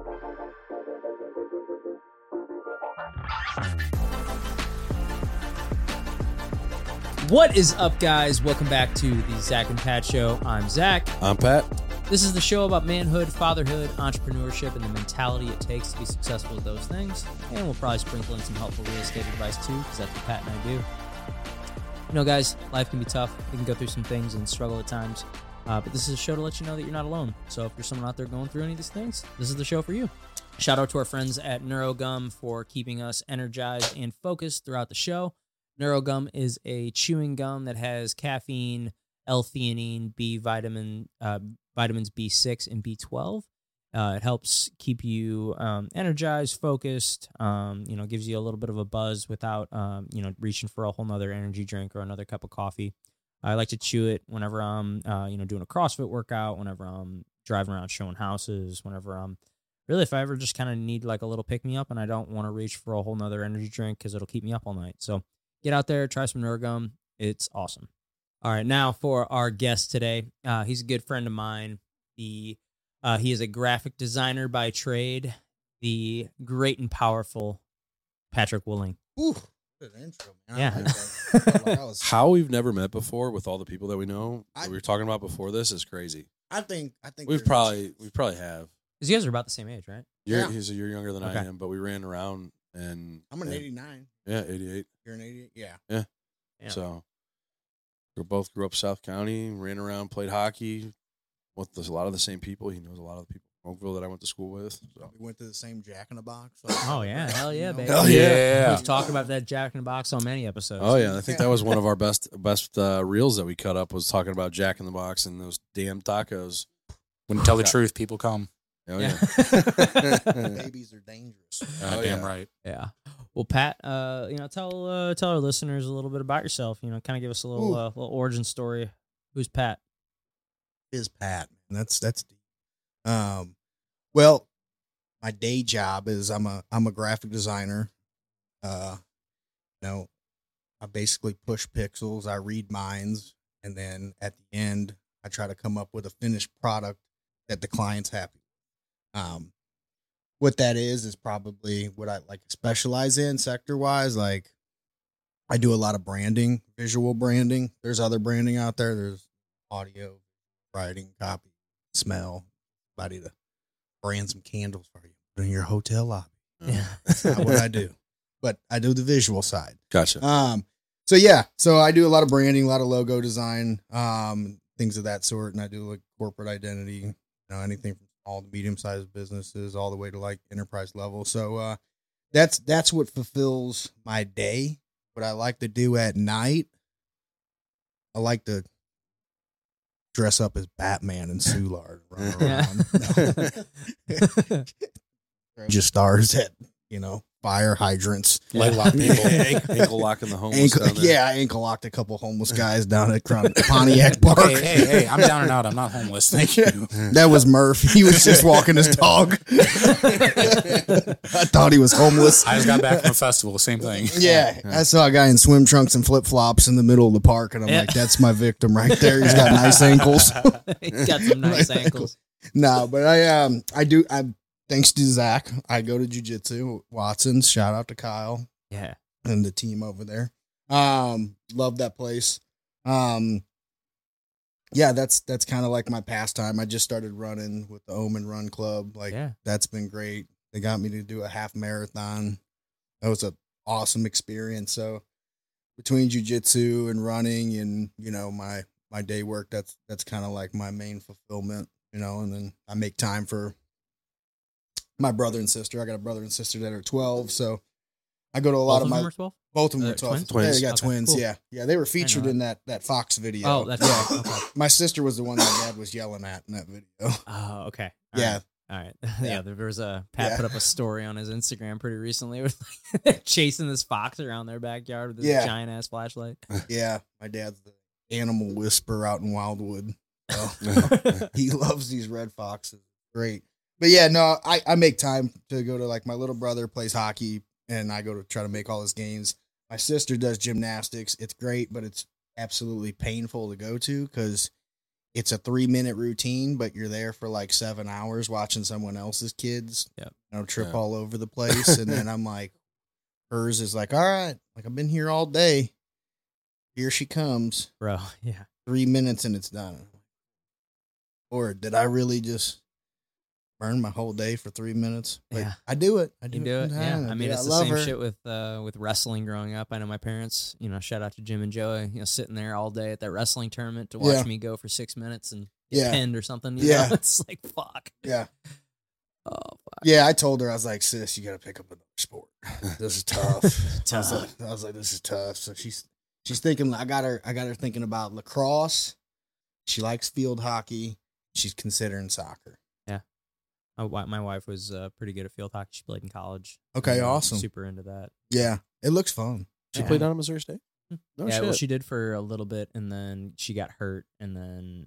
What is up, guys? Welcome back to the Zach and Pat Show. I'm Zach. I'm Pat. This is the show about manhood, fatherhood, entrepreneurship, and the mentality it takes to be successful at those things. And we'll probably sprinkle in some helpful real estate advice too, because that's what Pat and I do. You know, guys, life can be tough. You can go through some things and struggle at times. But this is a show to let you know that you're not alone. So if you're someone out there going through any of these things, this is the show for you. Shout out to our friends at NeuroGum for keeping us energized and focused throughout the show. NeuroGum is a chewing gum that has caffeine, L-theanine, vitamins B6 and B12. It helps keep you energized, focused, gives you a little bit of a buzz without, reaching for a whole nother energy drink or another cup of coffee. I like to chew it whenever I'm, doing a CrossFit workout, whenever I'm driving around showing houses, whenever I'm really, if I ever just kind of need like a little pick-me-up and I don't want to reach for a whole nother energy drink because it'll keep me up all night. So get out there, try some NeuroGum. It's awesome. All right, now for our guest today. He's a good friend of mine. He is a graphic designer by trade, the great and powerful Patrick Willing. Ooh, good intro, man. Yeah. How we've never met before with all the people that we know that we were talking about before this is crazy. I think we probably have. Because you guys are about the same age, right? He's a year younger than Okay. I am, but we ran around and I'm an 89. Yeah, 88. You're an 88? Yeah. Yeah. So we both grew up South County, ran around, played hockey with a lot of the same people. He knows a lot of the people in Oakville that I went to school with. So. We went to the same Jack in the Box. Oh, yeah. Hell yeah, baby. Hell yeah. We've talked about that Jack in the Box on many episodes. Oh, yeah. I think that was one of our best reels that we cut up was talking about Jack in the Box and those damn tacos. When you tell the truth, people come. Oh, yeah. Babies are dangerous. Damn right. Yeah. Well, Pat, tell our listeners a little bit about yourself. Kind of give us a little origin story. Who's Pat? Is Pat. That's deep. Well, my day job is I'm a graphic designer. I basically push pixels, I read minds, and then at the end I try to come up with a finished product that the client's happy. What that is probably what I like specialize in sector wise. Like I do a lot of branding, visual branding. There's other branding out there. There's audio, writing, copy, smell, somebody to brand some candles for you in your hotel lobby. Yeah. That's not what I do, but I do the visual side. Gotcha. So I do a lot of branding, a lot of logo design, things of that sort. And I do like corporate identity, anything from all the medium-sized businesses all the way to like enterprise level. So that's what fulfills my day. What I like to do at night, I like to dress up as Batman and Soulard, run around. Just stars at fire hydrants, Leg lock people. Ankle locking the homeless down there. Yeah, I ankle locked a couple homeless guys down at Pontiac Park. Hey, I'm down and out. I'm not homeless. Thank you. That was Murph. He was just walking his dog. I thought he was homeless. I just got back from a festival. Same thing. Yeah, I saw a guy in swim trunks and flip flops in the middle of the park, and I'm like, that's my victim right there. He's got nice ankles. He's got some nice ankles. No, but I do. Thanks to Zach, I go to jiu-jitsu. Watson's, shout out to Kyle. Yeah. And the team over there. Love that place. Yeah, that's kind of like my pastime. I just started running with the Omen Run Club. That's been great. They got me to do a half marathon. That was an awesome experience. So between jiu-jitsu and running and, my day work, that's kind of like my main fulfillment, and then I make time for my brother and sister. I got a brother and sister that are 12, so I go to a lot of my. Both of them are 12. Twins? Yeah, they got Okay, twins. cool. Yeah. They were featured in that Fox video. Oh, that's right. Okay. My sister was the one that Dad was yelling at in that video. Oh, okay. Yeah. All right. Yeah, there was Pat put up a story on his Instagram pretty recently with like, chasing this fox around their backyard with this giant ass flashlight. Yeah, my dad's the animal whisperer out in Wildwood. So, he loves these red foxes. Great. But yeah, no, I make time to go to like my little brother plays hockey and I go to try to make all his games. My sister does gymnastics. It's great, but it's absolutely painful to go to because it's a 3-minute routine, but you're there for like 7 hours watching someone else's kids, trip all over the place. And then I'm like, hers is like, all right, like I've been here all day. Here she comes. Bro, yeah. 3 minutes and it's done. Or did I really just burn my whole day for 3 minutes? But I do it. I do it. Yeah. I mean, it's the same shit with wrestling growing up. I know my parents, shout out to Jim and Joey, sitting there all day at that wrestling tournament to watch me go for 6 minutes and get pinned or something. You know? It's like, fuck. Yeah. Oh, fuck. Yeah, I told her, I was like, sis, you got to pick up another sport. This is tough. I was like, this is tough. So she's thinking, I got her thinking about lacrosse. She likes field hockey. She's considering soccer. My wife was pretty good at field hockey. She played in college. Okay, awesome. Super into that. Yeah, it looks fun. She played down at Missouri State? No shit. Well, she did for a little bit, and then she got hurt, and then,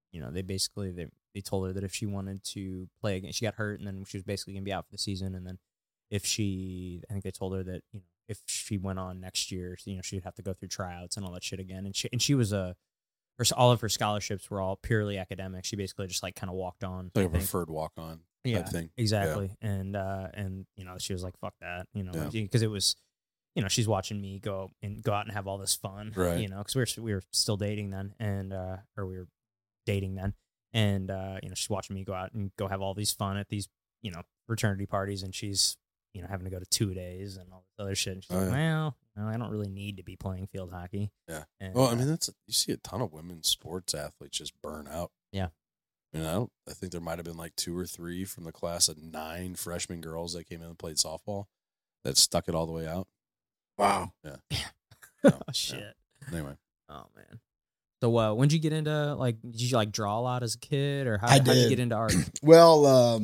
they told her that if she wanted to play again, she got hurt, and then she was basically going to be out for the season, and then I think they told her that, if she went on next year, she'd have to go through tryouts and all that shit again, and she was all of her scholarships were all purely academic. She basically just like kind of walked on. Like a preferred walk-on type thing. Exactly. Yeah. And she was like, fuck that, because it was, she's watching me go out and have all this fun, right? Because we were still dating then, and or we were dating then, and she's watching me go out and go have all these fun at these fraternity parties, and she's having to go to 2 days and all this other shit. And she's like, well, I don't really need to be playing field hockey. Yeah. And, well, I mean, you see a ton of women's sports athletes just burn out. Yeah. I think there might have been like 2 or 3 from the class of 9 freshman girls that came in and played softball that stuck it all the way out. Wow. Yeah. Oh, shit. Yeah. Anyway. Oh, man. So, when did you get into, did you, draw a lot as a kid, or how did you get into art? Well,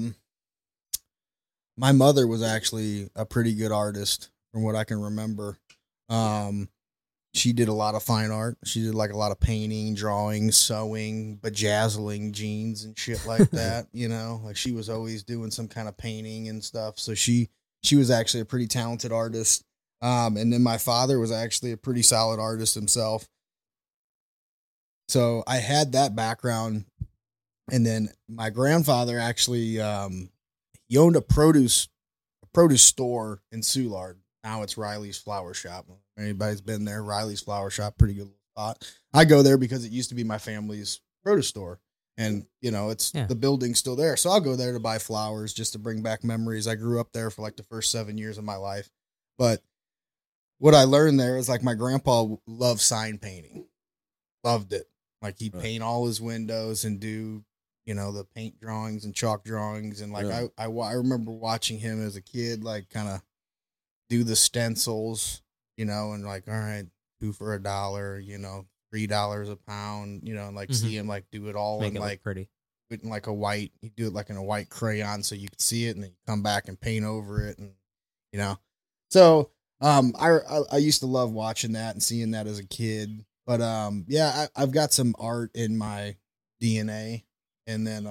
my mother was actually a pretty good artist from what I can remember. She did a lot of fine art. She did like a lot of painting, drawing, sewing, bejazzling jeans and shit like that. Like she was always doing some kind of painting and stuff. So she was actually a pretty talented artist. And then my father was actually a pretty solid artist himself. So I had that background. And then my grandfather actually, he owned a produce store in Soulard. Now it's Riley's Flower Shop. Anybody's been there, Riley's Flower Shop, pretty good spot. I go there because it used to be my family's produce store. And, the building's still there. So I'll go there to buy flowers just to bring back memories. I grew up there for like the first 7 years of my life. But what I learned there is like my grandpa loved sign painting. Loved it. Like he'd paint all his windows and do the paint drawings and chalk drawings. And like, I remember watching him as a kid, like kind of do the stencils, and like, all right, 2 for $1, $3 a pound, and like see him like do it all in like pretty in like a white, you do it like in a white crayon so you could see it, and then you come back and paint over it. And, so, I used to love watching that and seeing that as a kid, but, I've got some art in my DNA. And then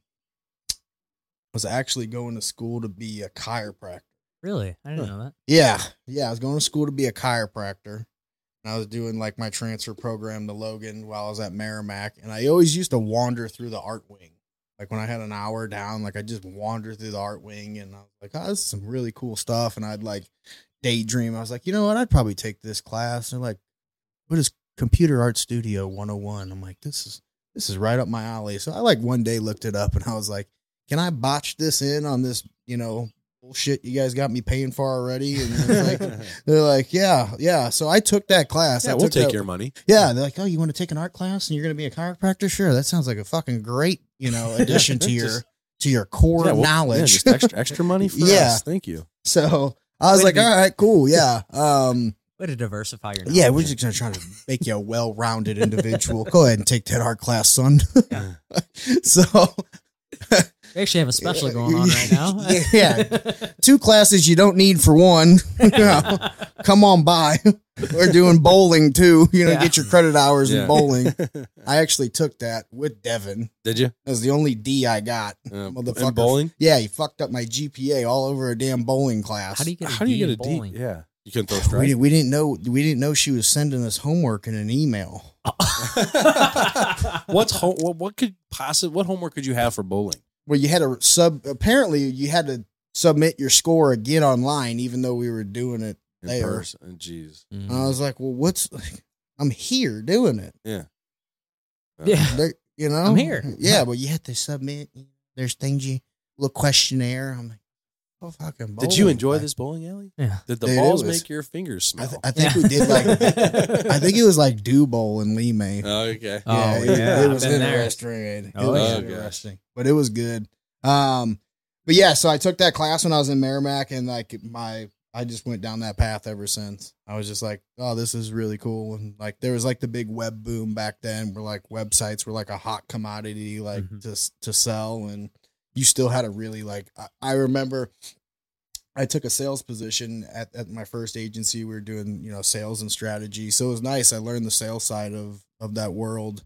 was actually going to school to be a chiropractor. Really? I didn't know that. Yeah. I was going to school to be a chiropractor. And I was doing like my transfer program to Logan while I was at Merrimack. And I always used to wander through the art wing. Like when I had an hour down, like I just wandered through the art wing, and I was like, oh, this is some really cool stuff. And I'd like daydream. I was like, you know what? I'd probably take this class. And they're like, what is Computer Art Studio 101? I'm like, this is right up my alley. So I like one day looked it up and I was like, can I botch this in on this, bullshit you guys got me paying for already? And they're like, yeah. So I took that class. Yeah, we'll take your money. Yeah. They're like, oh, you want to take an art class and you're going to be a chiropractor? Sure. That sounds like a fucking great, addition to your core knowledge. Yeah, just extra money for us. Thank you. So I was all right, cool. Yeah. Way to diversify your knowledge. Yeah, we're just going to try to make you a well-rounded individual. Go ahead and take that art class, son. Yeah. So we actually have a special going on right now. Yeah. 2 classes you don't need for one. Come on by. We're doing bowling too. Get your credit hours in bowling. I actually took that with Devin. Did you? That was the only D I got. Motherfucker. Bowling? Yeah, he fucked up my GPA all over a damn bowling class. How do you get a D in bowling? Yeah. You couldn't throw strikes? We didn't know she was sending us homework in an email. What homework could you have for bowling? Well, you had to apparently you had to submit your score again online, even though we were doing it In there. person? Jeez. And I was like, well, I'm here doing it. Yeah. Yeah. You know, I'm here. Yeah, but you have to submit. There's things little questionnaire. I'm like, oh, fucking. Did you enjoy this bowling alley? Yeah. Did the Dude, balls it was- make your fingers smell? I think we did I think it was like Dew Bowl in Lee May. Oh, okay. Oh, yeah, yeah, it I've was been there. interesting. It Oh, was yeah. interesting, but it was good. But yeah, so I took that class when I was in Merrimack, and like I just went down that path ever since. I was just like, oh, this is really cool. And like, there was like the big web boom back then where like websites were like a hot commodity, like to sell. And you still had to really like, I remember I took a sales position at my first agency. We were doing, sales and strategy. So it was nice. I learned the sales side of that world.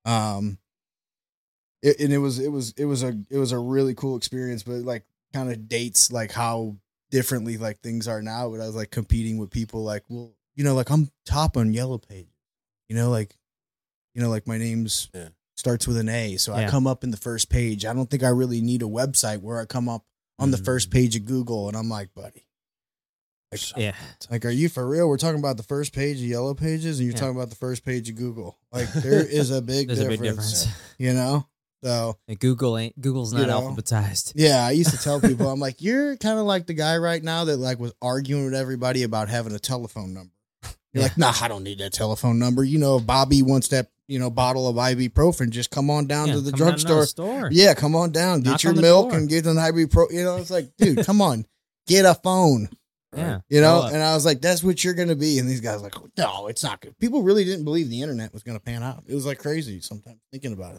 It was a really cool experience, but like kind of dates like how differently like things are now. But I was like competing with people like, well, like I'm top on Yellow Page, like my name's starts with an A. So I come up in the first page. I don't think I really need a website where I come up on the first page of Google. And I'm like, buddy, like, are you for real? We're talking about the first page of Yellow Pages and you're talking about the first page of Google. Like there is a big There's difference, a big difference. So And Google's not alphabetized. yeah, I used to tell people, I'm like, you're kind of like the guy right now that like was arguing with everybody about having a telephone number. You're like, nah, I don't need that telephone number. If Bobby wants that, bottle of ibuprofen, just come on down to the drugstore. Yeah, come on down, get your milk and get an ibuprofen. It's like, dude, come on, get a phone. Yeah. And I was like, that's what you're going to be. And these guys were like, no, it's not good. People really didn't believe the internet was going to pan out. It was like crazy sometimes thinking about it.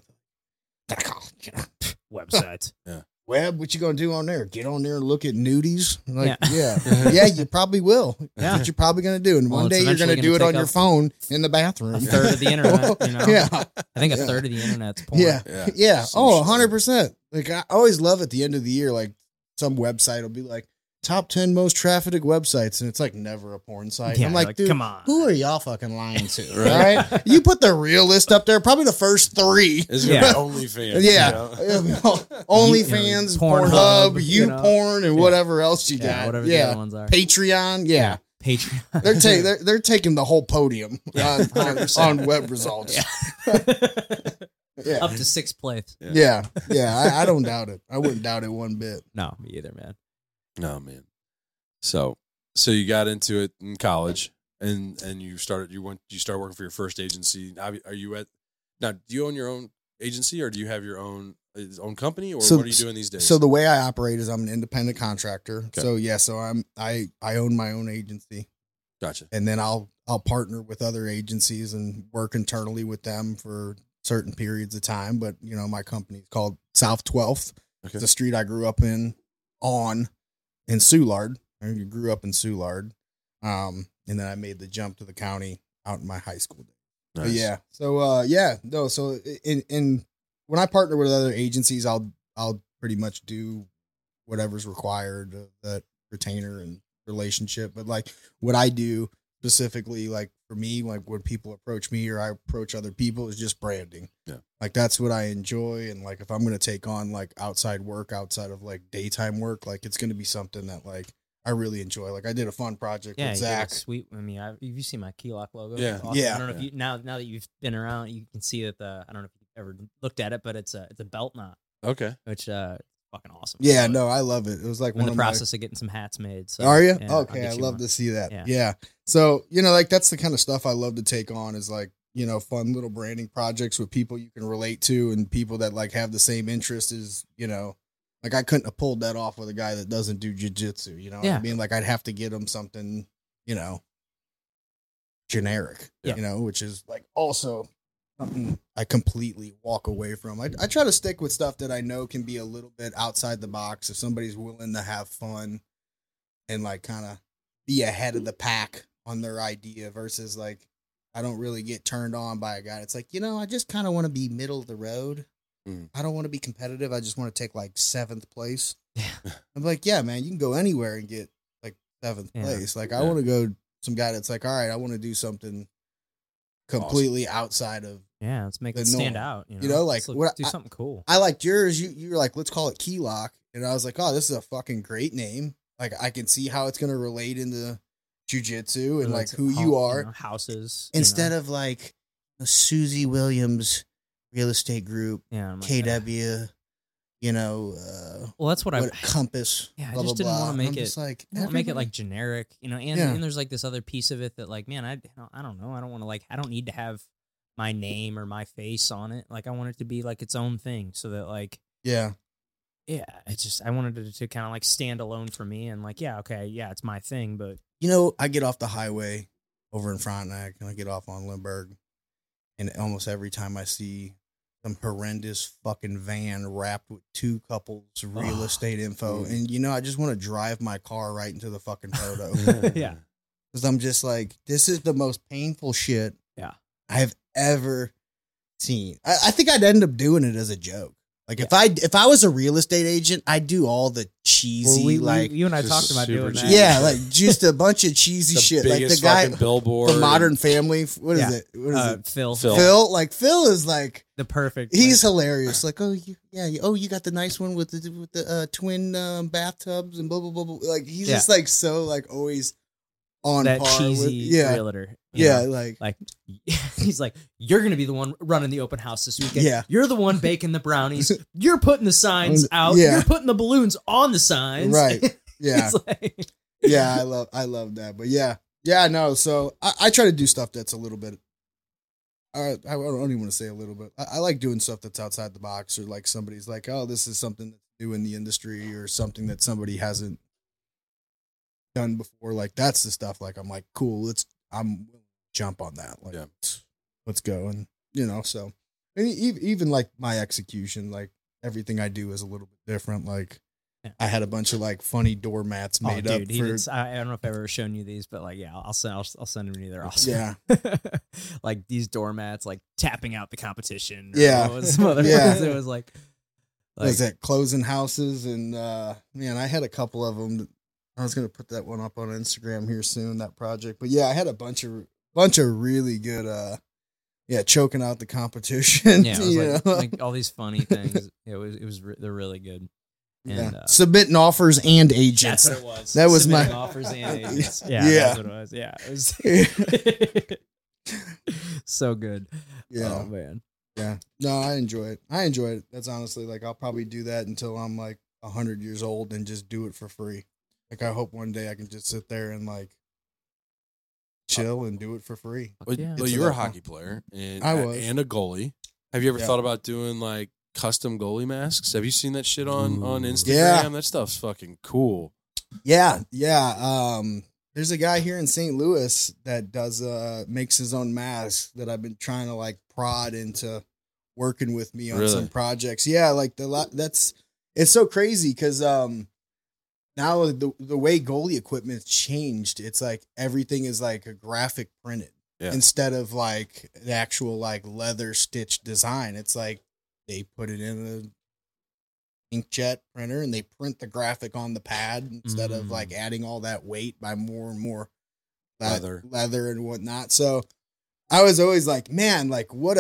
Websites. Web, what you gonna do on there? Get on there and look at nudies? Like, yeah, you probably will. That's what you're probably gonna do. And one day you're gonna do it on your phone in the bathroom. A third of the internet. Yeah, I think a third of the internet's porn. Yeah. Oh, 100%. Like I always love at the end of the year, like some website will be like top 10 most trafficked websites, and it's like never a porn site. Yeah, I'm like, dude, come on. who are y'all fucking lying to? Right? You put the real list up there, probably the first 3. It's gonna be OnlyFans. Yeah. OnlyFans, Pornhub, YouPorn, and whatever else you got. Whatever the other ones are. Patreon. Yeah. Patreon. They're taking the whole podium on web results. Yeah. Up to 6th place. Yeah. I don't doubt it. I wouldn't doubt it one bit. No, me either, man. No, man. So you got into it in college, and you started working for your first agency. Are you now? Do you own your own agency, or do you have your own company, or what are you doing these days? So the way I operate is I'm an independent contractor. Okay. So I own my own agency. Gotcha. And then I'll partner with other agencies and work internally with them for certain periods of time. But my company is called South 12th. Okay. It's a street I grew up in Soulard. I grew up in Soulard. And then I made the jump to the county out in my high school days. Nice. But yeah. So so in when I partner with other agencies, I'll pretty much do whatever's required of that retainer and relationship. But like what I do specifically, like for me, like when people approach me or I approach other people, is just branding. Yeah. Like that's what I enjoy. And like if I'm gonna take on like outside work outside of like daytime work, like it's gonna be something that like I really enjoy. Like I did a fun project with Zach. Sweet. I mean, you see my Key Lock logo? Yeah. Awesome. Yeah. I don't know if you now that you've been around, you can see that I don't know if you've ever looked at it, but it's a belt knot, Okay. which fucking awesome. Yeah, no, I love it. It was like I'm in the process of getting some hats made. So, are you? yeah, Okay, I love to see that. Yeah. Yeah. So, like that's the kind of stuff I love to take on is like, fun little branding projects with people you can relate to and people that like have the same interest as, like I couldn't have pulled that off with a guy that doesn't do jiu-jitsu, what I mean? Like I'd have to get him something, generic, which is like also something I completely walk away from. I try to stick with stuff that I know can be a little bit outside the box if somebody's willing to have fun and like kind of be ahead of the pack on their idea versus like I don't really get turned on by a guy. It's like, I just kind of want to be middle of the road. I don't want to be competitive. I just want to take like 7th place. Yeah. I'm like, yeah, man, you can go anywhere and get like 7th Yeah. place. Like I want to go some guy that's like, all right, I want to do something completely outside of. Yeah, let's make the it stand norm. out. You know, like, let's do something cool. I liked yours. You were like, let's call it Key Lock. And I was like, oh, this is a fucking great name. Like I can see how it's going to relate into jiu-jitsu and like who you are. Houses. Instead of like Susie Williams Real Estate Group, KW, well, that's what I Compass. Yeah, blah, I just blah, didn't blah. want to make I'm it just like make it like generic, and there's like this other piece of it that like, man, I don't know, I don't want to I don't need to have my name or my face on it. Like I want it to be like its own thing, so that like it's just I wanted it to kind of like stand alone for me, and like it's my thing, but I get off the highway over in Frontenac and I get off on Lindbergh, and almost every time I see some horrendous fucking van wrapped with 2 couples real estate info, and I just want to drive my car right into the fucking photo. Yeah, because I'm just like, this is the most painful shit I've ever seen. I think I'd end up doing it as a joke. Like if I was a real estate agent, I'd do all the cheesy you and I talked about doing that. Yeah, like just a bunch of cheesy shit. Like the guy, billboard, the Modern Family. What is it? What is it? Phil. Like Phil is like the perfect. He's hilarious. Like you got the nice one with the twin bathtubs and blah blah blah blah. Like he's just like so like always on that par cheesy with, realtor. Like he's like, you're gonna be the one running the open house this weekend. Yeah, you're the one baking the brownies. You're putting the signs out. Yeah. You're putting the balloons on the signs. Right. Yeah. Like, yeah. I love that. But yeah. No. So I try to do stuff that's a little bit. I don't even want to say a little bit. I like doing stuff that's outside the box, or like somebody's like, oh, this is something that's new in the industry, or something that somebody hasn't done before. Like that's the stuff. Like I'm like, cool. I'm jump on that. Like, let's go. And so even like my execution, like everything I do is a little bit different. Like I had a bunch of like funny doormats made up. I don't know if I've ever shown you these, but like, I'll send them to you. They're awesome. Yeah. Like these doormats, like tapping out the competition. Yeah. Some other ones. It was like was that closing houses? And man, I had a couple of them. I was going to put that one up on Instagram here soon, that project. But yeah, I had a bunch of really good, choking out the competition. Yeah, it was like all these funny things. They're really good. And submitting offers and agents. That's what it was. That was submitting my offers and agents. That's what it was. Yeah, it was so good. Yeah, oh man. Yeah, no, I enjoy it. That's honestly like I'll probably do that until I'm like 100 years old and just do it for free. Like I hope one day I can just sit there and like chill and do it for free. Well, you were a hockey player, and I was, and a goalie. Have you ever thought about doing like custom goalie masks? Have you seen that shit on Instagram? Yeah. That stuff's fucking cool. Yeah. There's a guy here in St. Louis that does makes his own masks that I've been trying to like prod into working with me on some projects. Yeah, like it's so crazy because now the way goalie equipment's changed, it's like everything is like a graphic printed instead of like the actual like leather stitched design. It's like they put it in an inkjet printer and they print the graphic on the pad instead of like adding all that weight by more and more leather and whatnot. So I was always like, man, like what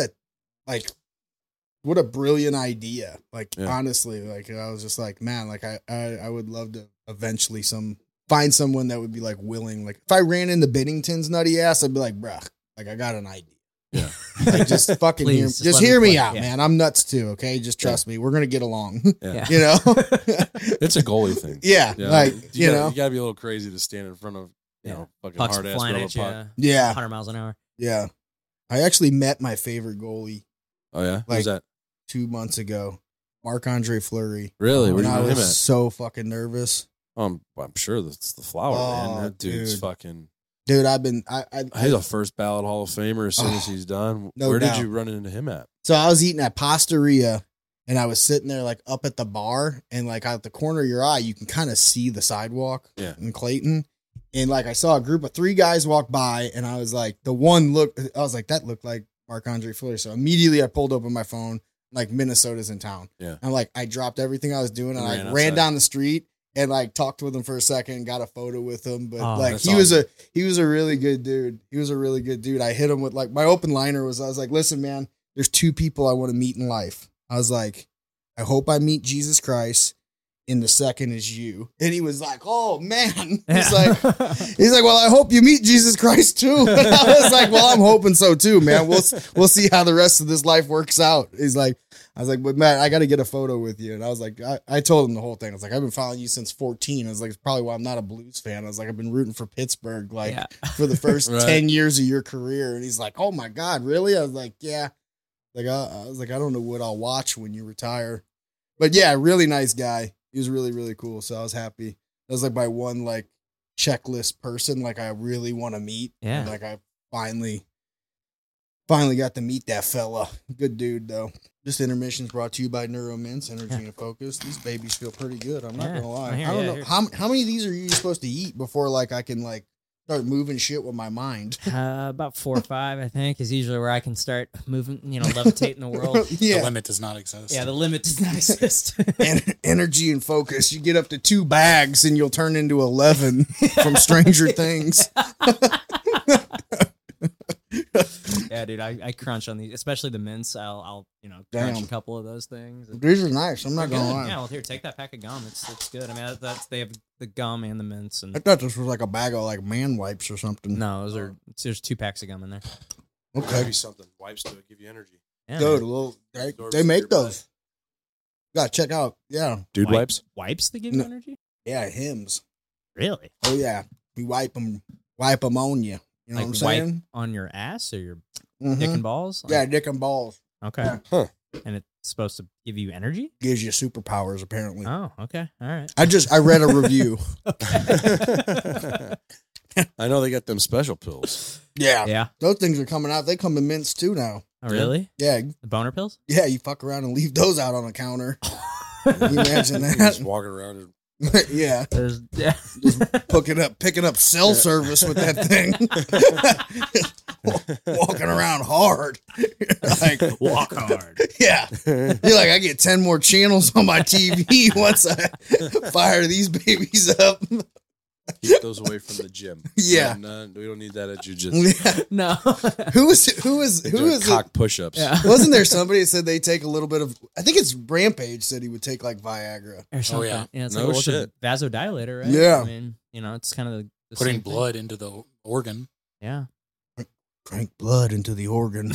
a brilliant idea. Like honestly, like I was just like, man, like I would love to eventually find someone that would be like willing. Like if I ran into Binnington's nutty ass, I'd be like, bruh, like I got an idea. Yeah. Like just fucking Please, just hear me out, man. I'm nuts too. Okay. Just trust me. We're going to get along. Yeah. You know, it's a goalie thing. Yeah. Like, you know, you gotta be a little crazy to stand in front of, fucking pucks hard ass flying rubber at you, puck. Yeah. 100 miles an hour. Yeah. I actually met my favorite goalie. Oh yeah. Like Who's that? 2 months ago. Marc-Andre Fleury. Really? Where When did you I know him at? was so fucking nervous. I'm sure that's the flower, man. That dude's dude. fucking. Dude, He's a first ballot Hall of Famer as soon as he's done. No Where doubt. did you run into him at? So I was eating at Pastaria and I was sitting there like up at the bar and like out the corner of your eye, you can kind of see the sidewalk in Clayton. And like I saw a group of 3 guys walk by and I was like, that looked like Marc-Andre Fleury. So immediately I pulled open my phone, like Minnesota's in town. Yeah. I'm like, I dropped everything I was doing and I ran outside. down the street and like talked with him for a second and got a photo with him. But Oh, like that's he was a really good dude. He was a really good dude. I hit him with like my open liner I was like, listen, man, there's 2 people I want to meet in life. I was like, I hope I meet Jesus Christ. And the second is you. And he was like, oh man. He's like, well, I hope you meet Jesus Christ too. And I was like, well, I'm hoping so too, man. We'll see how the rest of this life works out. He's like, I was like, but Matt, I got to get a photo with you. And I was like, I told him the whole thing. I was like, I've been following you since 14. I was like, it's probably why I'm not a Blues fan. I was like, I've been rooting for Pittsburgh like for the first Right. 10 years of your career. And he's like, oh my God, really? I was like, yeah. Like, I was like, I don't know what I'll watch when you retire. But yeah, really nice guy. He was really, really cool. So I was happy. That was like my one like checklist person like I really want to meet. Yeah. And, like I finally got to meet that fella. Good dude though. This intermission is brought to you by NeuroMints, Energy and Focus. These babies feel pretty good. I'm not gonna lie. I don't know how many of these are you supposed to eat before like I can like start moving shit with my mind. About 4 or 5, I think, is usually where I can start moving, levitating the world. Yeah. The limit does not exist. Yeah, the limit does not exist. Energy and Focus. You get up to 2 bags and you'll turn into 11 from Stranger Things. Yeah, dude, I crunch on these, especially the mints. I'll crunch Damn. a couple of those things. These are nice. I'm not They're gonna good. lie. Yeah, well, here, take that pack of gum. It's good. I mean, they have the gum and the mints, I and thought this was like a bag of like man wipes or something. no, there's 2 packs of gum in there. Okay. Maybe something wipes to give you energy. Yeah, Good. man. Well, Absorbs they in make your blood. those. Gotta check out. Yeah. Dude Wipes that give you No. energy? Yeah. Hymns. Really? Oh yeah. We wipe them on you. You know Like what I'm wipe saying? on your ass or your Mhm. dick and balls? Yeah, dick and balls. Okay. Yeah. Huh. And it's supposed to give you energy? Gives you superpowers apparently. Oh, okay. All right. I read a review. I know they got them special pills. Yeah. Yeah. Those things are coming out. They come in mints too now. Oh, really? Yeah. The boner pills? Yeah. You fuck around and leave those out on the counter. Can you imagine Just that? walking around and Yeah. Yeah. Picking up cell service with that thing. Walking around hard. Like, Walk hard. yeah. You're like, I get 10 more channels on my TV once I fire these babies up. keep those away from the gym. Yeah. No, we don't need that at jiu-jitsu. No. Who is Doing it? cock push-ups. Yeah. Wasn't there somebody that said they take a little bit of? I think it's Rampage said he would take like Viagra. Or something. yeah. It's No like, it's a shit. vasodilator, right? Yeah. I mean, it's kind of the Putting same thing. blood into the organ. Yeah. Crank blood into the organ.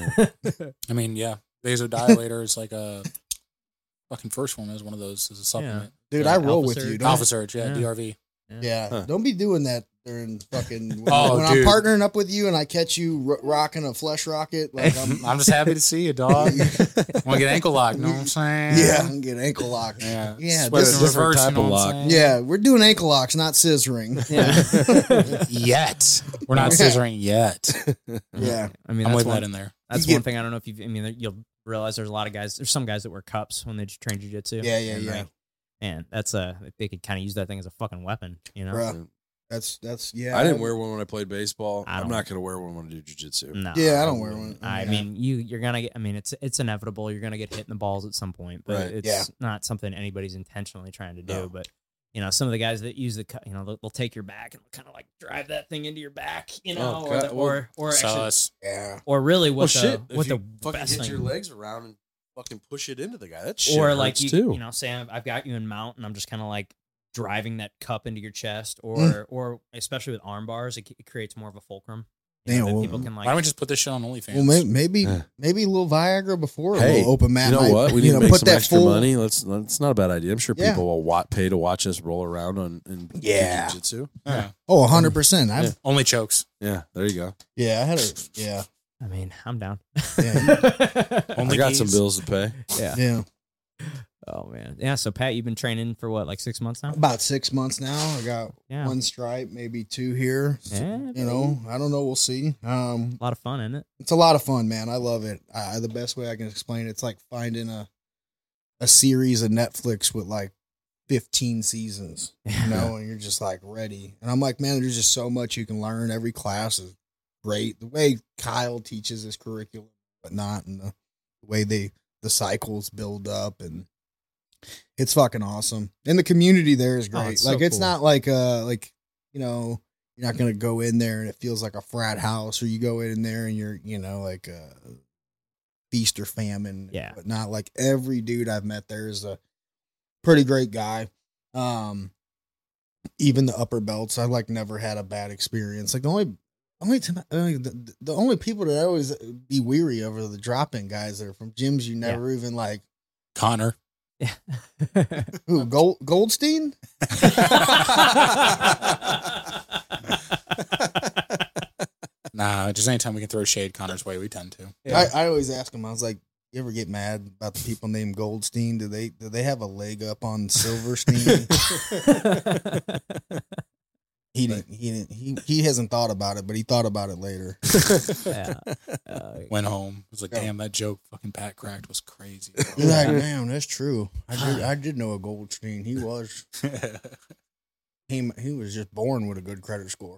I mean, yeah. Vasodilator is like a fucking first one is one of those as a supplement. Dude, Yeah, I roll Alpha with Surge. you. Alpha Surge, yeah, Yeah. DRV. Yeah, Huh. don't be doing that during fucking when, Oh, when I'm dude. partnering up with you and I catch you rocking a flesh rocket. Like I'm just happy to see you, dog. Want to get ankle locked, know what I'm saying? yeah, I'm getting ankle locked. Yeah. Yeah, Sweat this- in reverse, type you know of what I'm lock. saying? Yeah, we're doing ankle locks, not scissoring. Yeah. Yet. We're not Yeah. scissoring yet. Yeah. I mean, I'm that's with one, that in there. that's You one get- thing I don't know if you'll realize there's a lot of guys, there's some guys that wear cups when they train jiu-jitsu. Yeah, And, yeah. like, man, that's they could kind of use that thing as a fucking weapon, Bruh. That's yeah. I didn't wear one when I played baseball. I I'm don't- not going to wear one when I do jiu-jitsu. No. Yeah, I don't wear one. I Yeah. mean, you're gonna get. I mean, it's inevitable. You're gonna get hit in the balls at some point, but Right. it's Yeah. not something anybody's intentionally trying to do. No. But some of the guys that use the, they'll take your back and kind of like drive that thing into your back, Oh, or God. or actually, Sus. Yeah. or really Well, what shit. what If the you fucking best hit thing, your legs around and fucking push it into the guy. That shit or like hurts you, too. say I've got you in mount and I'm just kind of like driving that cup into your chest, or Mm. especially with arm bars, it creates more of a fulcrum. Damn, that well, people can Why don't we like. just put this shit on OnlyFans? Well, maybe Yeah. maybe a little Viagra before a Hey, little open mat. you know night. what? We need to make put some that extra full money. That's not a bad idea. I'm sure Yeah. people will pay to watch us roll around in Yeah. jiu-jitsu. Yeah. Oh, 100%. Yeah. Only chokes. Yeah, there you go. Yeah, I had a yeah. I mean, I'm down. Yeah. Only I got keys. some bills to pay. Yeah. Yeah. Oh man. Yeah. So Pat, you've been training for what, like 6 months now? About 6 months now. I got Yeah. one stripe, maybe 2 here. Yeah. You know, I don't know. We'll see. A lot of fun, isn't it? It's a lot of fun, man. I love it. The best way I can explain it's like finding a series of Netflix with like 15 seasons, you know, and you're just like ready. And I'm like, man, there's just so much you can learn. Every class is great. The way Kyle teaches his curriculum, but not, and the way the cycles build up, and It's fucking awesome. And the community there is great. It's like, so it's cool. not like, you know, you're not going to go in there and it feels like a frat house, or you go in there and you're, you know, like feast or famine. Yeah. But not like every dude I've met there is a pretty great guy. Even the upper belts, I like never had a bad experience. Like the only people that I always be weary over are the drop-in guys that are from gyms you never even like. Connor. Yeah. Who, Goldstein? Nah, just anytime we can throw shade Connor's way, we tend to. Yeah. I always ask him, I was like, you ever get mad about the people named Goldstein? Do they have a leg up on Silverstein? He hasn't thought about it, but he thought about it later. Yeah. Went home. Was like, damn, that joke fucking Pat cracked was crazy. bro." He's like, damn, that's true. I did know a Goldstein. He was he was just born with a good credit score.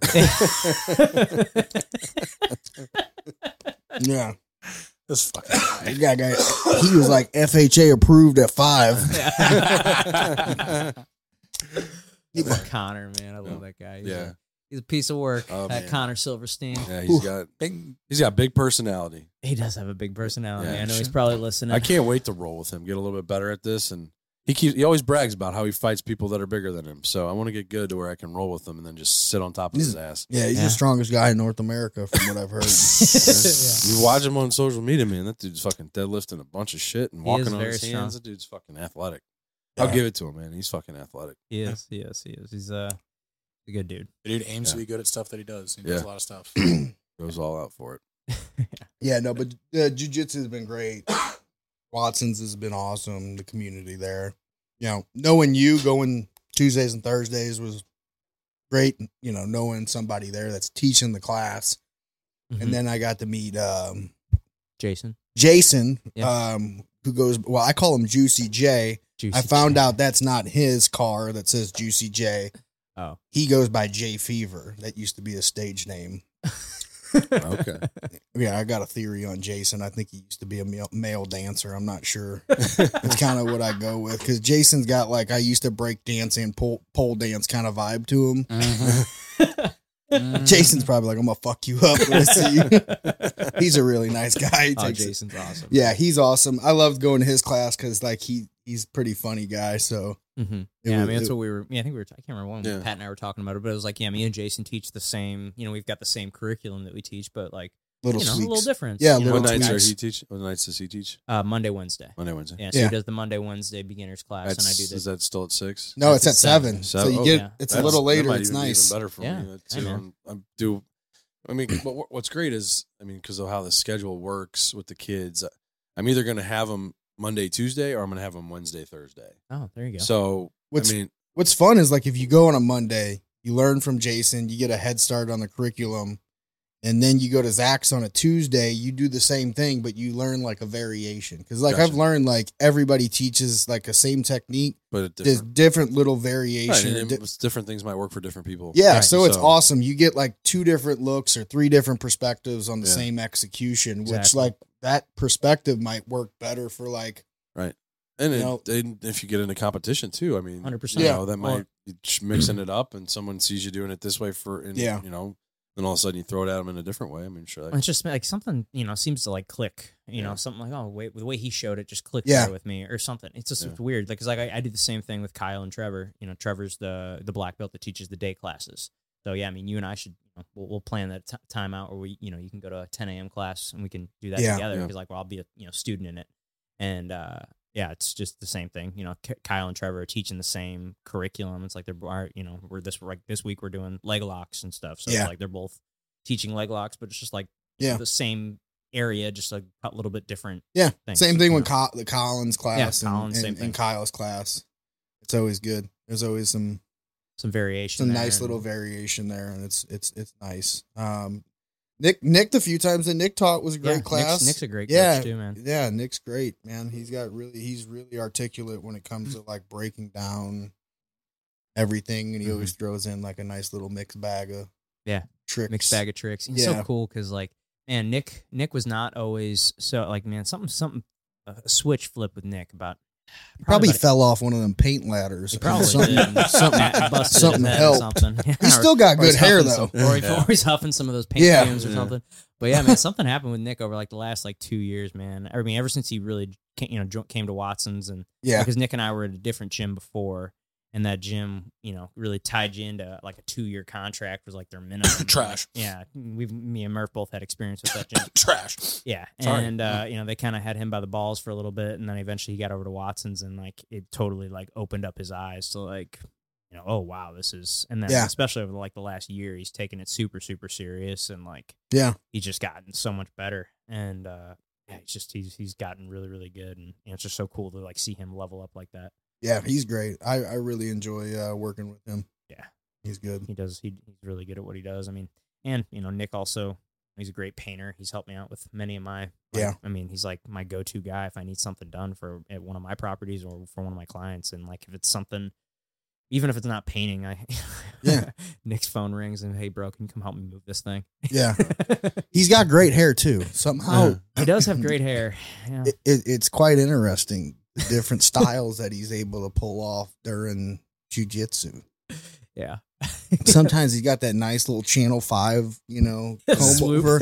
Yeah. This fucking That guy, he was like FHA approved at 5. Connor, man, I love that guy. Yeah. He's a piece of work. Oh, That man. Connor Silverstein. Yeah, big. he's got big personality. He does have a big personality. Yeah. I know he's probably listening. I can't wait to roll with him, get a little bit better at this, and he always brags about how he fights people that are bigger than him. So I want to get good to where I can roll with him and then just sit on top of his ass. Yeah, he's Yeah. the strongest guy in North America, from what I've heard. You watch him on social media, man. That dude's fucking deadlifting a bunch of shit and He walking is on very his strong. hands. That dude's fucking athletic. Yeah. I'll give it to him, man. He's fucking athletic. He is. He's a good dude. The dude aims to Yeah. be good at stuff that he does. He Yeah. does a lot of stuff. Goes all out for it. Yeah, no, but jiu-jitsu has been great. Watson's has been awesome. The community there, you know, knowing you going Tuesdays and Thursdays was great. You know, knowing somebody there that's teaching the class, Mhm. and then I got to meet Jason. Jason, Yeah. who goes. Well, I call him Juicy J. Juicy I found J. out that's not his car that says Juicy J. Oh. He goes by J Fever. That used to be his stage name. Okay. Yeah, I got a theory on Jason. I think he used to be a male dancer. I'm not sure. It's kind of what I go with, because Jason's got like, I used to break dance and pole dance kind of vibe to him. Mhm. Jason's probably like, I'm gonna fuck you up when I see you. He's a really nice guy. He Oh, takes it- Jason's awesome. Yeah, he's awesome. I loved going to his class because like he's a pretty funny guy. So Mm-hmm. It Yeah, I was- mean, that's it- what we were. Yeah, I think we were. I can't remember when Yeah. Pat and I were talking about it, but it was like, yeah, me and Jason teach the same. You know, we've got the same curriculum that we teach, but like, little you know, a tweaks. little difference. Yeah, you know, What little nights tweaks. are he teach? What nights does he teach? Monday, Wednesday. Monday, Wednesday. Yeah, so Yeah. he does the Monday, Wednesday beginners class, and I do Is the. that still at 6? No, it's at That's at 7. So 7. you Oh, get yeah. it's a little That later. might It's even be nice. even better for Yeah. me. Hey, Too. man. I mean, what's great is, I mean, because of how the schedule works with the kids, I'm either going to have them Monday, Tuesday, or I'm going to have them Wednesday, Thursday. Oh, there you go. So, What's I mean, What's fun is like if you go on a Monday, you learn from Jason, you get a head start on the curriculum, and then you go to Zach's on a Tuesday, you do the same thing, but you learn like a variation. Because like Gotcha. I've learned like everybody teaches like a same technique, but it there's different. different little Right, variation. and different things might work for different people. Yeah, Right. so it's So- awesome. You get like 2 different looks or 3 different perspectives on the Yeah. same execution, which Exactly. like that perspective might work better for like And, You know- and if you get into competition too, I mean, 100%. you Yeah. know, that Well- might mixing it up, and someone sees you doing it this way Yeah. you know, then all of a sudden you throw it at them in a different way. I mean, sure, It's just like something, you know, seems to like click, you know, Yeah. something like, oh, wait, the way he showed it just clicked Yeah. better with me or something. It's just Yeah. it's weird. Like, cause like I do the same thing with Kyle and Trevor. You know, Trevor's the black belt that teaches the day classes. So yeah, I mean, you and I should, you know, we'll plan that time out where we, you know, you can go to a 10 a.m. class and we can do that Yeah. together. Yeah. Cause like, well, I'll be a, you know, student in it. And, yeah, it's just the same thing. You know, Kyle and Trevor are teaching the same curriculum. It's like they're, you know, this week we're doing leg locks and stuff. So Yeah. like they're both teaching leg locks, but it's just like Yeah. the same area, just like a little bit different. Yeah, things, same thing you with know? the Collins class Collins, same and thing. Kyle's class. It's always good. There's always some variation. there nice and- little variation there, and it's nice. Nick, the few times that Nick taught was a great Yeah, class. Nick's a great Yeah. coach too, man. Yeah, Nick's great, man. He's really articulate when it comes to like breaking down everything, and he always throws in like a nice little mixed bag of tricks. Mixed bag of tricks. He's Yeah. so cool because like, man, Nick was not always so like, man, something a switch flip with Nick about Probably fell off one of them paint ladders. He probably something, did. Something helped. Something. He's still got good hair though. Or he's huffing some of those paint fumes or something. But yeah, man, something happened with Nick over like the last like 2 years, man. I mean, ever since he really came to Watson's, and because Nick and I were at a different gym before, and that gym, really tied you into like a 2-year contract was like their minimum. Trash. Yeah, me and Murph both had experience with that gym. Trash. Yeah, Sorry. and they kind of had him by the balls for a little bit, and then eventually he got over to Watson's, and like it totally like opened up his eyes to like, oh wow, this is, and then especially over like the last year, he's taken it super super serious, and like he's just gotten so much better, and he's gotten really really good, and it's just so cool to like see him level up like that. Yeah, he's great. I really enjoy working with him. Yeah, he's good. He's really good at what he does. I mean, and Nick also, he's a great painter. He's helped me out with many of my I mean, he's like my go-to guy if I need something done at one of my properties or for one of my clients, and like if it's something, even if it's not painting, Nick's phone rings and, hey bro, can you come help me move this thing? Yeah, he's got great hair too. Somehow he does have great hair. Yeah. It's quite interesting. The different styles that he's able to pull off during jiu-jitsu. Yeah. Sometimes he's got that nice little Channel 5, comb over.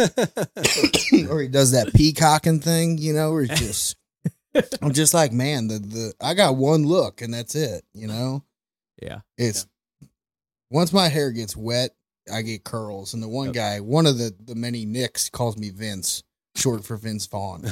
Or he does that peacocking thing, where he's just, I'm just like, man, I got one look and that's it, Yeah. It's, once my hair gets wet, I get curls. And the one guy, one of the many Nicks calls me Vince. Short for Vince Vaughn.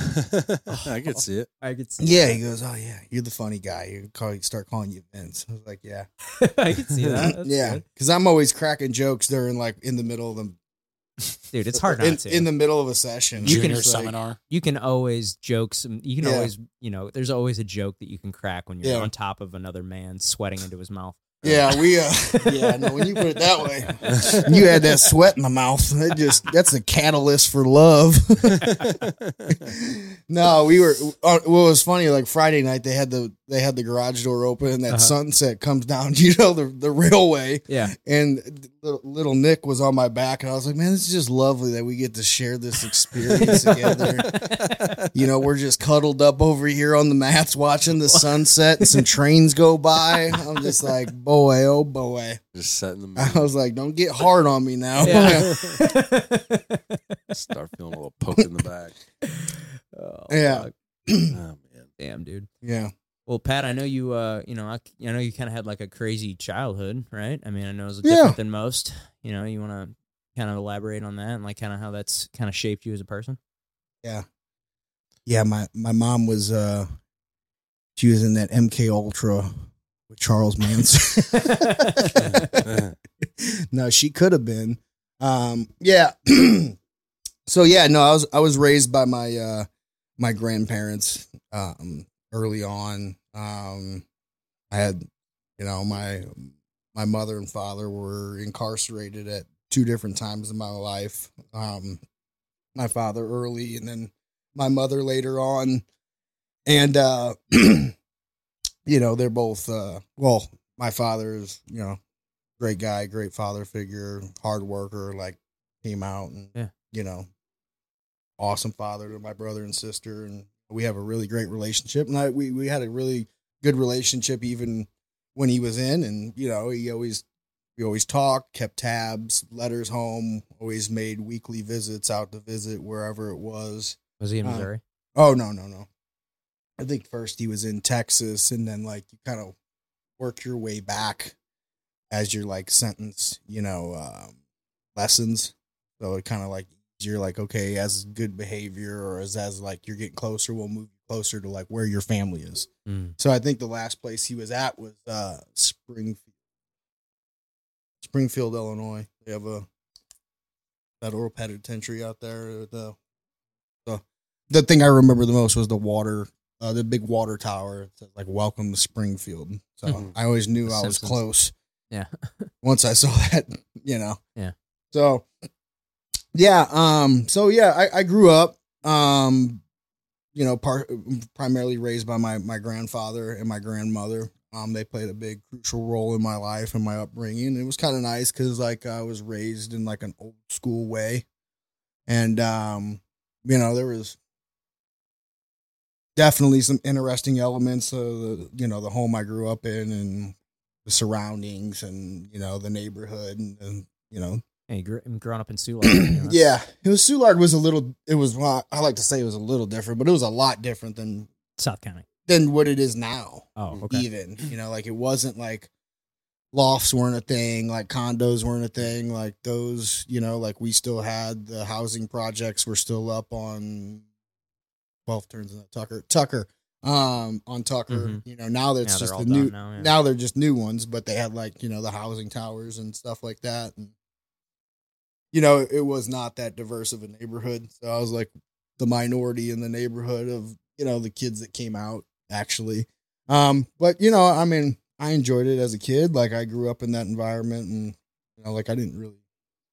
I could see it. Yeah, he goes, oh yeah, you're the funny guy. Start calling you Vince. I was like, yeah. I can see that. That's because I'm always cracking jokes during like in the middle of them. Dude, it's hard not to. In the middle of a session. Junior seminar. You can always joke some. You can always, there's always a joke that you can crack when you're on top of another man sweating into his mouth. Yeah, when you put it that way, you had that sweat in the mouth. That's a catalyst for love. No, we were, what was funny, like Friday night, they had the garage door open and that sunset comes down, the railway. Yeah. And little Nick was on my back and I was like, man, this is just lovely that we get to share this experience together. We're just cuddled up over here on the mats watching the sunset and some trains go by. I'm just like, boy, oh boy. Just setting the mood. I was like, don't get hard on me now. Yeah. Start feeling a little poke in the back. Oh, yeah. Oh man. Damn, dude. Yeah. Well, Pat, I know you. I know you kind of had like a crazy childhood, right? I mean, I know it was different than most. You want to kind of elaborate on that and like kind of how that's kind of shaped you as a person. Yeah. Yeah. My mom was. She was in that MK Ultra with Charles Manson. No, she could have been. Yeah. So yeah, no, I was raised by my grandparents early on. I had, my mother and father were incarcerated at 2 different times in my life. My father early and then my mother later on. And, they're both, my father is, great guy, great father figure, hard worker, like came out and, awesome father to my brother and sister. And we have a really great relationship. And we had a really good relationship even when he was in, and, we always talked, kept tabs, letters home, always made weekly visits out to visit wherever it was. Was he in Missouri? Oh, no. I think first he was in Texas, and then like you kind of work your way back as your like sentence, lessons. So it kind of like you're like, okay, as good behavior or as like you're getting closer, we'll move closer to like where your family is. So I think the last place he was at was Springfield, Illinois. They have a federal penitentiary out there. The thing I remember the most was the big water tower. It said like "Welcome to Springfield." So I always knew I was close. Yeah. Once I saw that, Yeah. So yeah. I grew up, primarily raised by my grandfather and my grandmother. They played a big crucial role in my life and my upbringing. It was kind of nice because like I was raised in like an old school way, and there was definitely some interesting elements of the home I grew up in and the surroundings and, the neighborhood and Hey, growing up in Soulard. Yeah. Soulard was I like to say it was a little different, but it was a lot different than South County. Than what it is now. Oh, okay. Even, like it wasn't like lofts weren't a thing, like condos weren't a thing, like those, like we still had the housing projects were still up on 12 turns in the Tucker, on Tucker, now that's just the new, now they're just new ones, but they had like, the housing towers and stuff like that. And, it was not that diverse of a neighborhood. So I was like the minority in the neighborhood of, the kids that came out actually. But I mean, I enjoyed it as a kid. Like I grew up in that environment and, like I didn't really,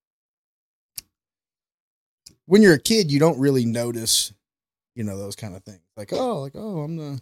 when you're a kid, you don't really notice, those kind of things like, I'm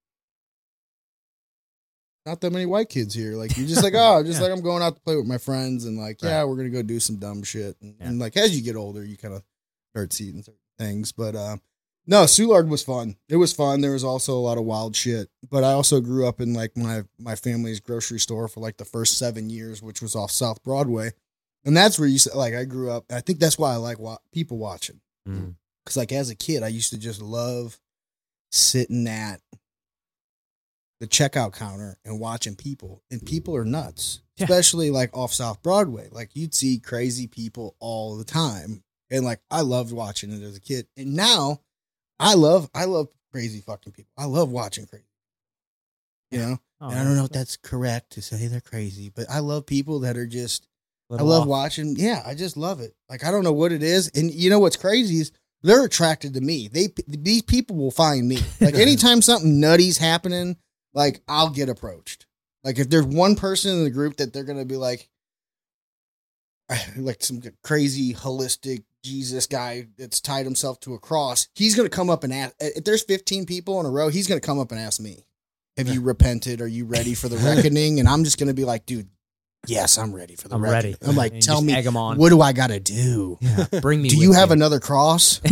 not that many white kids here. Like you're just like, like I'm going out to play with my friends and like, we're going to go do some dumb shit. And like, as you get older, you kind of start seeing certain things, but, no, Soulard was fun. It was fun. There was also a lot of wild shit, but I also grew up in like my family's grocery store for like the first 7 years, which was off South Broadway. And that's where like I grew up. I think that's why I like people watching. Cause like as a kid, I used to just love sitting at the checkout counter and watching people, and people are nuts, especially like off South Broadway. Like you'd see crazy people all the time. And like, I loved watching it as a kid. And now I love crazy fucking people. I love watching crazy, and I don't know if that's correct to say they're crazy, but I love people that are just, I love watching. Yeah. I just love it. Like, I don't know what it is. And what's crazy is they're attracted to me. These people will find me. Like anytime something nutty's happening, like I'll get approached. Like if there's one person in the group that they're going to be like some crazy holistic Jesus guy that's tied himself to a cross, he's going to come up and ask, if there's 15 people in a row, he's going to come up and ask me, have you repented? Are you ready for the reckoning? And I'm just going to be like, dude, yes, I'm ready for the reckoning. I'm like, and tell me, what do I got to do? Yeah, bring me. Do you have another cross?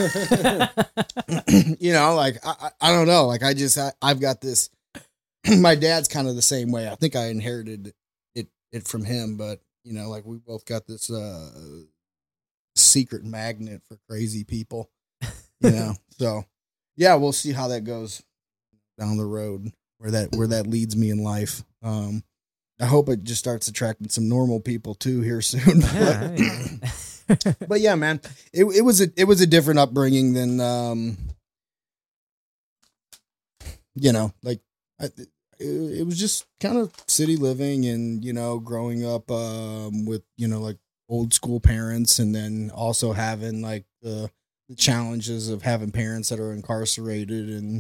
Like, I don't know. Like I've got this, my dad's kind of the same way. I think I inherited it from him, but like we both got this, secret magnet for crazy people, so yeah, we'll see how that goes down the road, where that leads me in life. I hope it just starts attracting some normal people too here soon. But yeah, man, it was a different upbringing than like it was just kind of city living and growing up with like old school parents, and then also having like the challenges of having parents that are incarcerated, and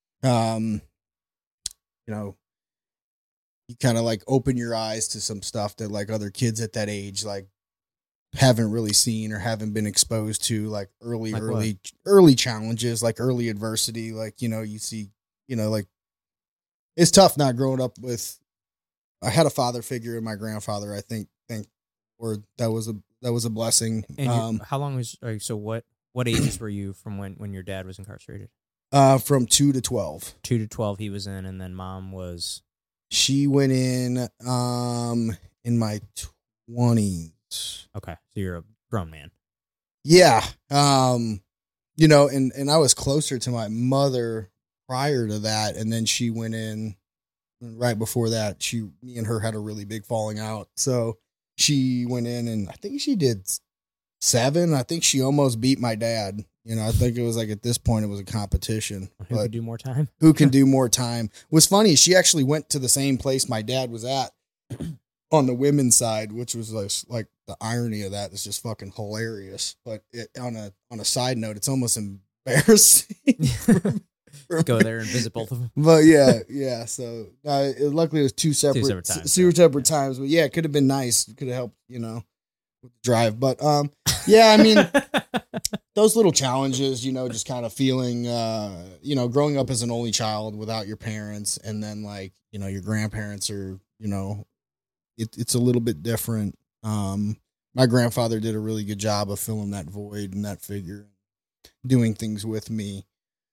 you kind of like open your eyes to some stuff that like other kids at that age like haven't really seen or haven't been exposed to, like early challenges, like early adversity, like you see like it's tough not growing up with. I had a father figure in my grandfather, I think or that was a blessing. And how long was so what ages were you from when your dad was incarcerated? From 2 to 12. 2 to 12 he was in, and then mom was, she went in my 20s. Okay, so you're a grown man. Yeah. And I was closer to my mother prior to that, and then she went in right before that. Me and her had a really big falling out, so she went in, and I think she did 7. I think she almost beat my dad. I think it was like at this point it was a competition. Who could do more time? Who can do more time? What's funny, she actually went to the same place my dad was at on the women's side, which was like the irony of that is just fucking hilarious. But on a side note, it's almost embarrassing. Go there and visit both of them. But yeah. So luckily it was two separate times. But yeah, it could have been nice. It could have helped, with the drive. But yeah, I mean, those little challenges, just kind of feeling, growing up as an only child without your parents, and then like, your grandparents are, it's a little bit different. My grandfather did a really good job of filling that void and that figure, doing things with me.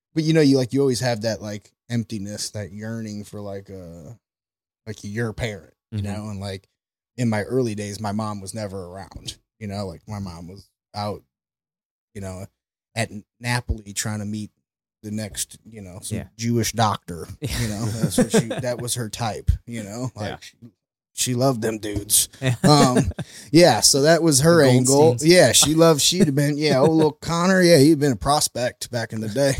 but you always have that like emptiness, that yearning for like your parent, you know, and like in my early days, my mom was never around, you know, like my mom was out, you know, at Napoli trying to meet the next, you know, Jewish doctor, you know, that's what that was her type, you know, like she loved them dudes. So that was her angle. Yeah. She'd have been, old little Connor. Yeah. He'd been a prospect back in the day.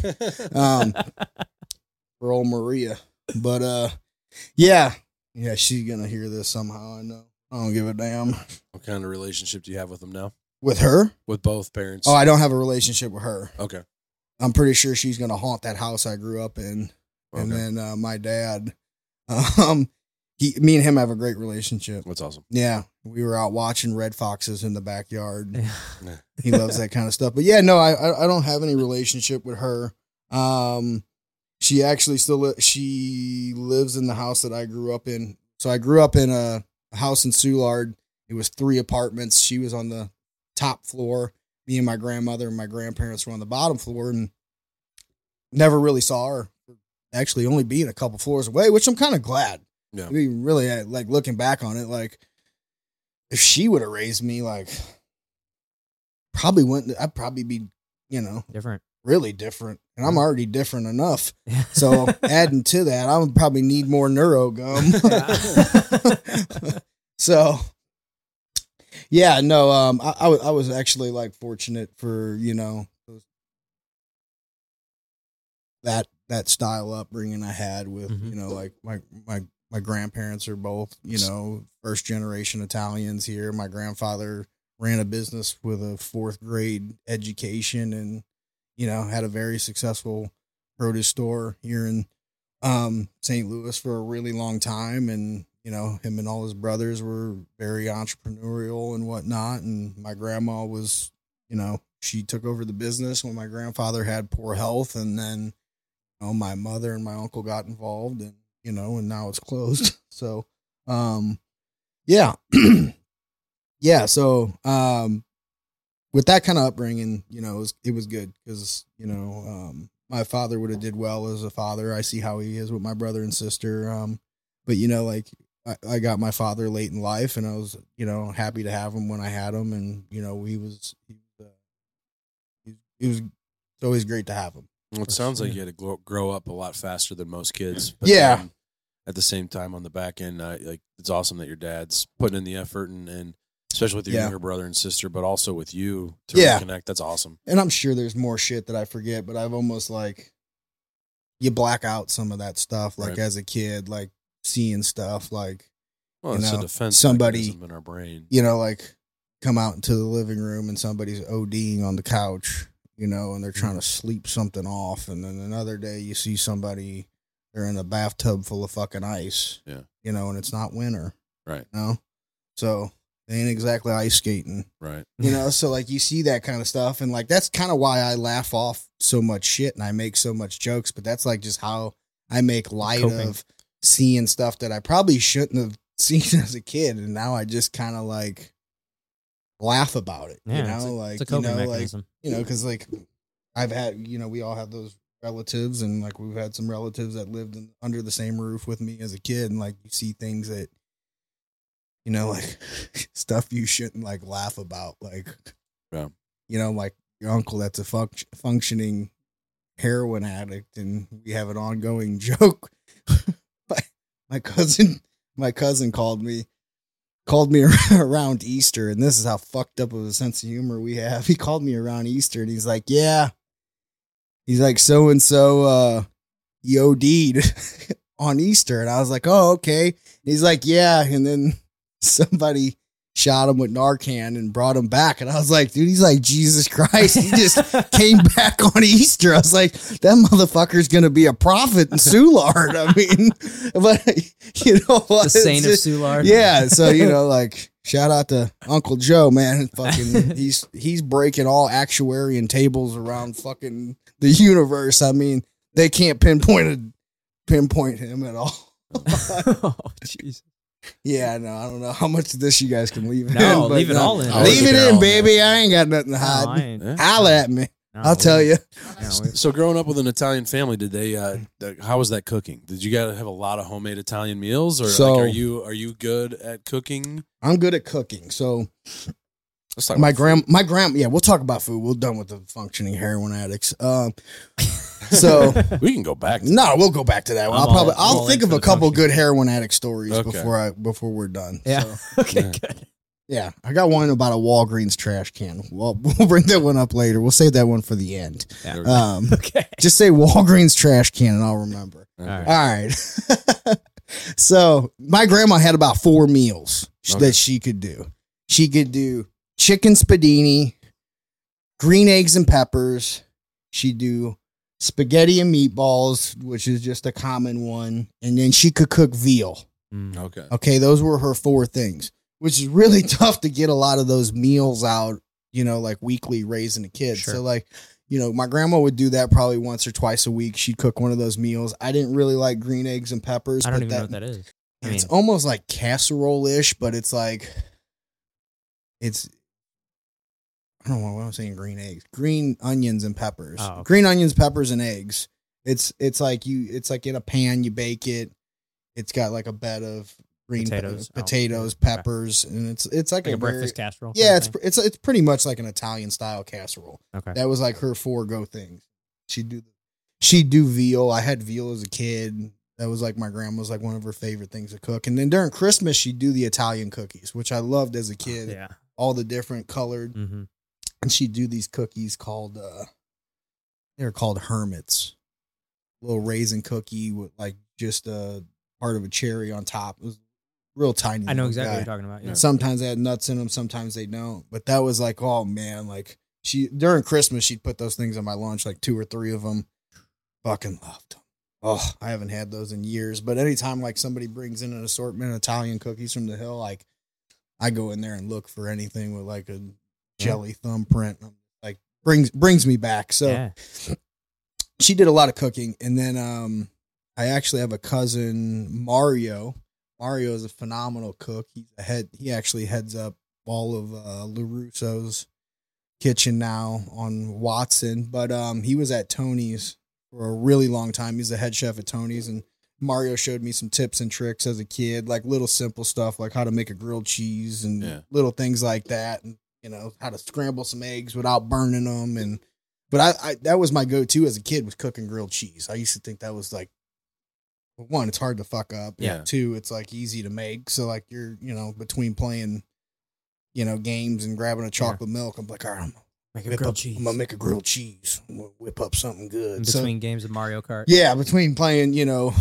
For old Maria, but, yeah, she's going to hear this somehow. I know. I don't give a damn. What kind of relationship do you have with them now? With her? With both parents? Oh, I don't have a relationship with her. Okay. I'm pretty sure she's going to haunt that house I grew up in. Okay. And then my dad, me and him have a great relationship. That's awesome. Yeah. We were out watching red foxes in the backyard. Yeah. He loves that kind of stuff. But yeah, no, I don't have any relationship with her. She actually she lives in the house that I grew up in. So I grew up in a house in Soulard. It was 3 apartments. She was on the top floor. Me and my grandmother and my grandparents were on the bottom floor, and never really saw her. Actually, only being a couple floors away, which I'm kind of glad. Yeah. I mean, really, like looking back on it, like if she would have raised me, like I'd probably be, you know, different, really different, and I'm already different enough. So adding to that, I would probably need more neurogum. So. Yeah, no, I was actually like fortunate for, you know, that style upbringing I had with, you know, like my grandparents are both, you know, first generation Italians here. My grandfather ran a business with a 4th grade education and, you know, had a very successful produce store here in St. Louis for a really long time. And, you know, him and all his brothers were very entrepreneurial and whatnot. And my grandma was, you know, she took over the business when my grandfather had poor health. And then, you know, my mother and my uncle got involved and, you know, and now it's closed. So, yeah. Yeah. So, with that kind of upbringing, you know, it was good because, you know, my father would have did well as a father. I see how he is with my brother and sister. But, you know, like, I got my father late in life, and I was, you know, happy to have him when I had him, and you know, it was always great to have him. Well, it sounds like you had to grow up a lot faster than most kids. But yeah. At the same time, on the back end, like it's awesome that your dad's putting in the effort, and especially with your younger brother and sister, but also with you to reconnect. That's awesome. And I'm sure there's more shit that I forget, but I've almost like you black out some of that stuff, like as a kid, like. Seeing stuff like, well, it's a defense somebody in our brain, you know, like come out into the living room and somebody's ODing on the couch, you know, and they're trying to sleep something off. And then another day you see somebody, they're in a bathtub full of fucking ice, you know, and it's not winter. Right. You know? So they ain't exactly ice skating. Right. You know, so like you see that kind of stuff. And like, that's kind of why I laugh off so much shit and I make so much jokes, but that's like just how I make light of seeing stuff that I probably shouldn't have seen as a kid, and now I just kind of like laugh about it. You know, like it's a coping mechanism. You know, because like I've had, you know, we all have those relatives, and like we've had some relatives that lived under the same roof with me as a kid, and like you see things that, you know, like stuff you shouldn't like laugh about, like, you know, like your uncle that's a functioning heroin addict, and we have an ongoing joke. My cousin called me around Easter, and this is how fucked up of a sense of humor we have. He called me around Easter, and he's like, so and so he OD'd on Easter, and I was like, oh, okay. And he's like, yeah, and then somebody shot him with Narcan and brought him back. And I was like, dude, he's like, Jesus Christ. He just came back on Easter. I was like, that motherfucker's going to be a prophet in Soulard. I mean, but you know what? The saint of Soulard. Yeah. So, you know, like shout out to Uncle Joe, man. Fucking, he's breaking all actuarian tables around fucking the universe. I mean, they can't pinpoint him at all. Oh, jeez. Yeah, no, I don't know how much of this you guys can leave in. No, leave it all in. Leave it in, baby. I ain't got nothing to hide. Holla at me. No, I'll tell you. So growing up with an Italian family, did they? How was that cooking? Did you guys have a lot of homemade Italian meals, or So- like, are you good at cooking? I'm good at cooking. So Let's talk my about grandma, yeah, we'll talk about food. We're done with the functioning heroin addicts. So food. We can go back. no, we'll go back to that one. I'm I'll all think in of for a the couple function. good heroin addict stories Okay. before we're done. Yeah. So, Okay, Yeah. good. yeah, I got one about a Walgreens trash can. We'll bring that one up later. We'll save that one for the end. There we Yeah. go. Okay. Just say Walgreens trash can and I'll remember. All right. All right. So my grandma had about 4 meals Okay. that she could do. She could do chicken spadini, green eggs and peppers. She'd do spaghetti and meatballs, which is just a common one. And then she could cook veal. Mm. Okay. Okay, those were her 4 things, which is really tough to get a lot of those meals out, like weekly raising the kids. Sure. So like, my grandma would do that probably once or twice a week. She'd cook one of those meals. I didn't really like green eggs and peppers. I don't but even know what that is. I it's mean, almost like casserole-ish, but it's like, I don't know what I'm saying. Green eggs, green onions and peppers, Oh, okay. green onions, peppers, and eggs. It's like in a pan, you bake it. It's got like a bed of green Potatoes. potatoes, Oh, okay. peppers, and it's like like a very- breakfast casserole. Yeah, kind of it's pretty much like an Italian style casserole. thing? Okay. That was like her 4 go things. She'd do veal. I had veal as a kid. That was like my grandma's like one of her favorite things to cook. And then during Christmas, she'd do the Italian cookies, which I loved as a kid. Yeah. All the different colored, Mm-hmm. and she'd do these cookies called they're called hermits. Little raisin cookie with like just a part of a cherry on top. It was real tiny. I know little exactly guy. what you're talking about. Yeah. Sometimes they had nuts in them, sometimes they don't. But that was like, oh man, like during Christmas she'd put those things on my lunch, like 2 or 3 of them. Fucking loved them. Oh, I haven't had those in years. But anytime like somebody brings in an assortment of Italian cookies from the hill, like I go in there and look for anything with like a jelly thumbprint. Like brings me back. So Yeah. she did a lot of cooking. And then I actually have a cousin, Mario. Mario is a phenomenal cook. He actually heads up all of LaRusso's kitchen now on Watson. But he was at Tony's for a really long time. He's the head chef at Tony's, and Mario showed me some tips and tricks as a kid, like little simple stuff like how to make a grilled cheese and little things like that, and how to scramble some eggs without burning them. But I that was my go-to as a kid, was cooking grilled cheese. I used to think that was like, one, it's hard to fuck up. Yeah. 2, it's like easy to make. So like you're, between playing, games and grabbing a chocolate milk, I'm like, all right, Make a grilled cheese. I'm gonna make a grilled cheese. I'm gonna whip up something good. In between games of Mario Kart. Yeah, between playing,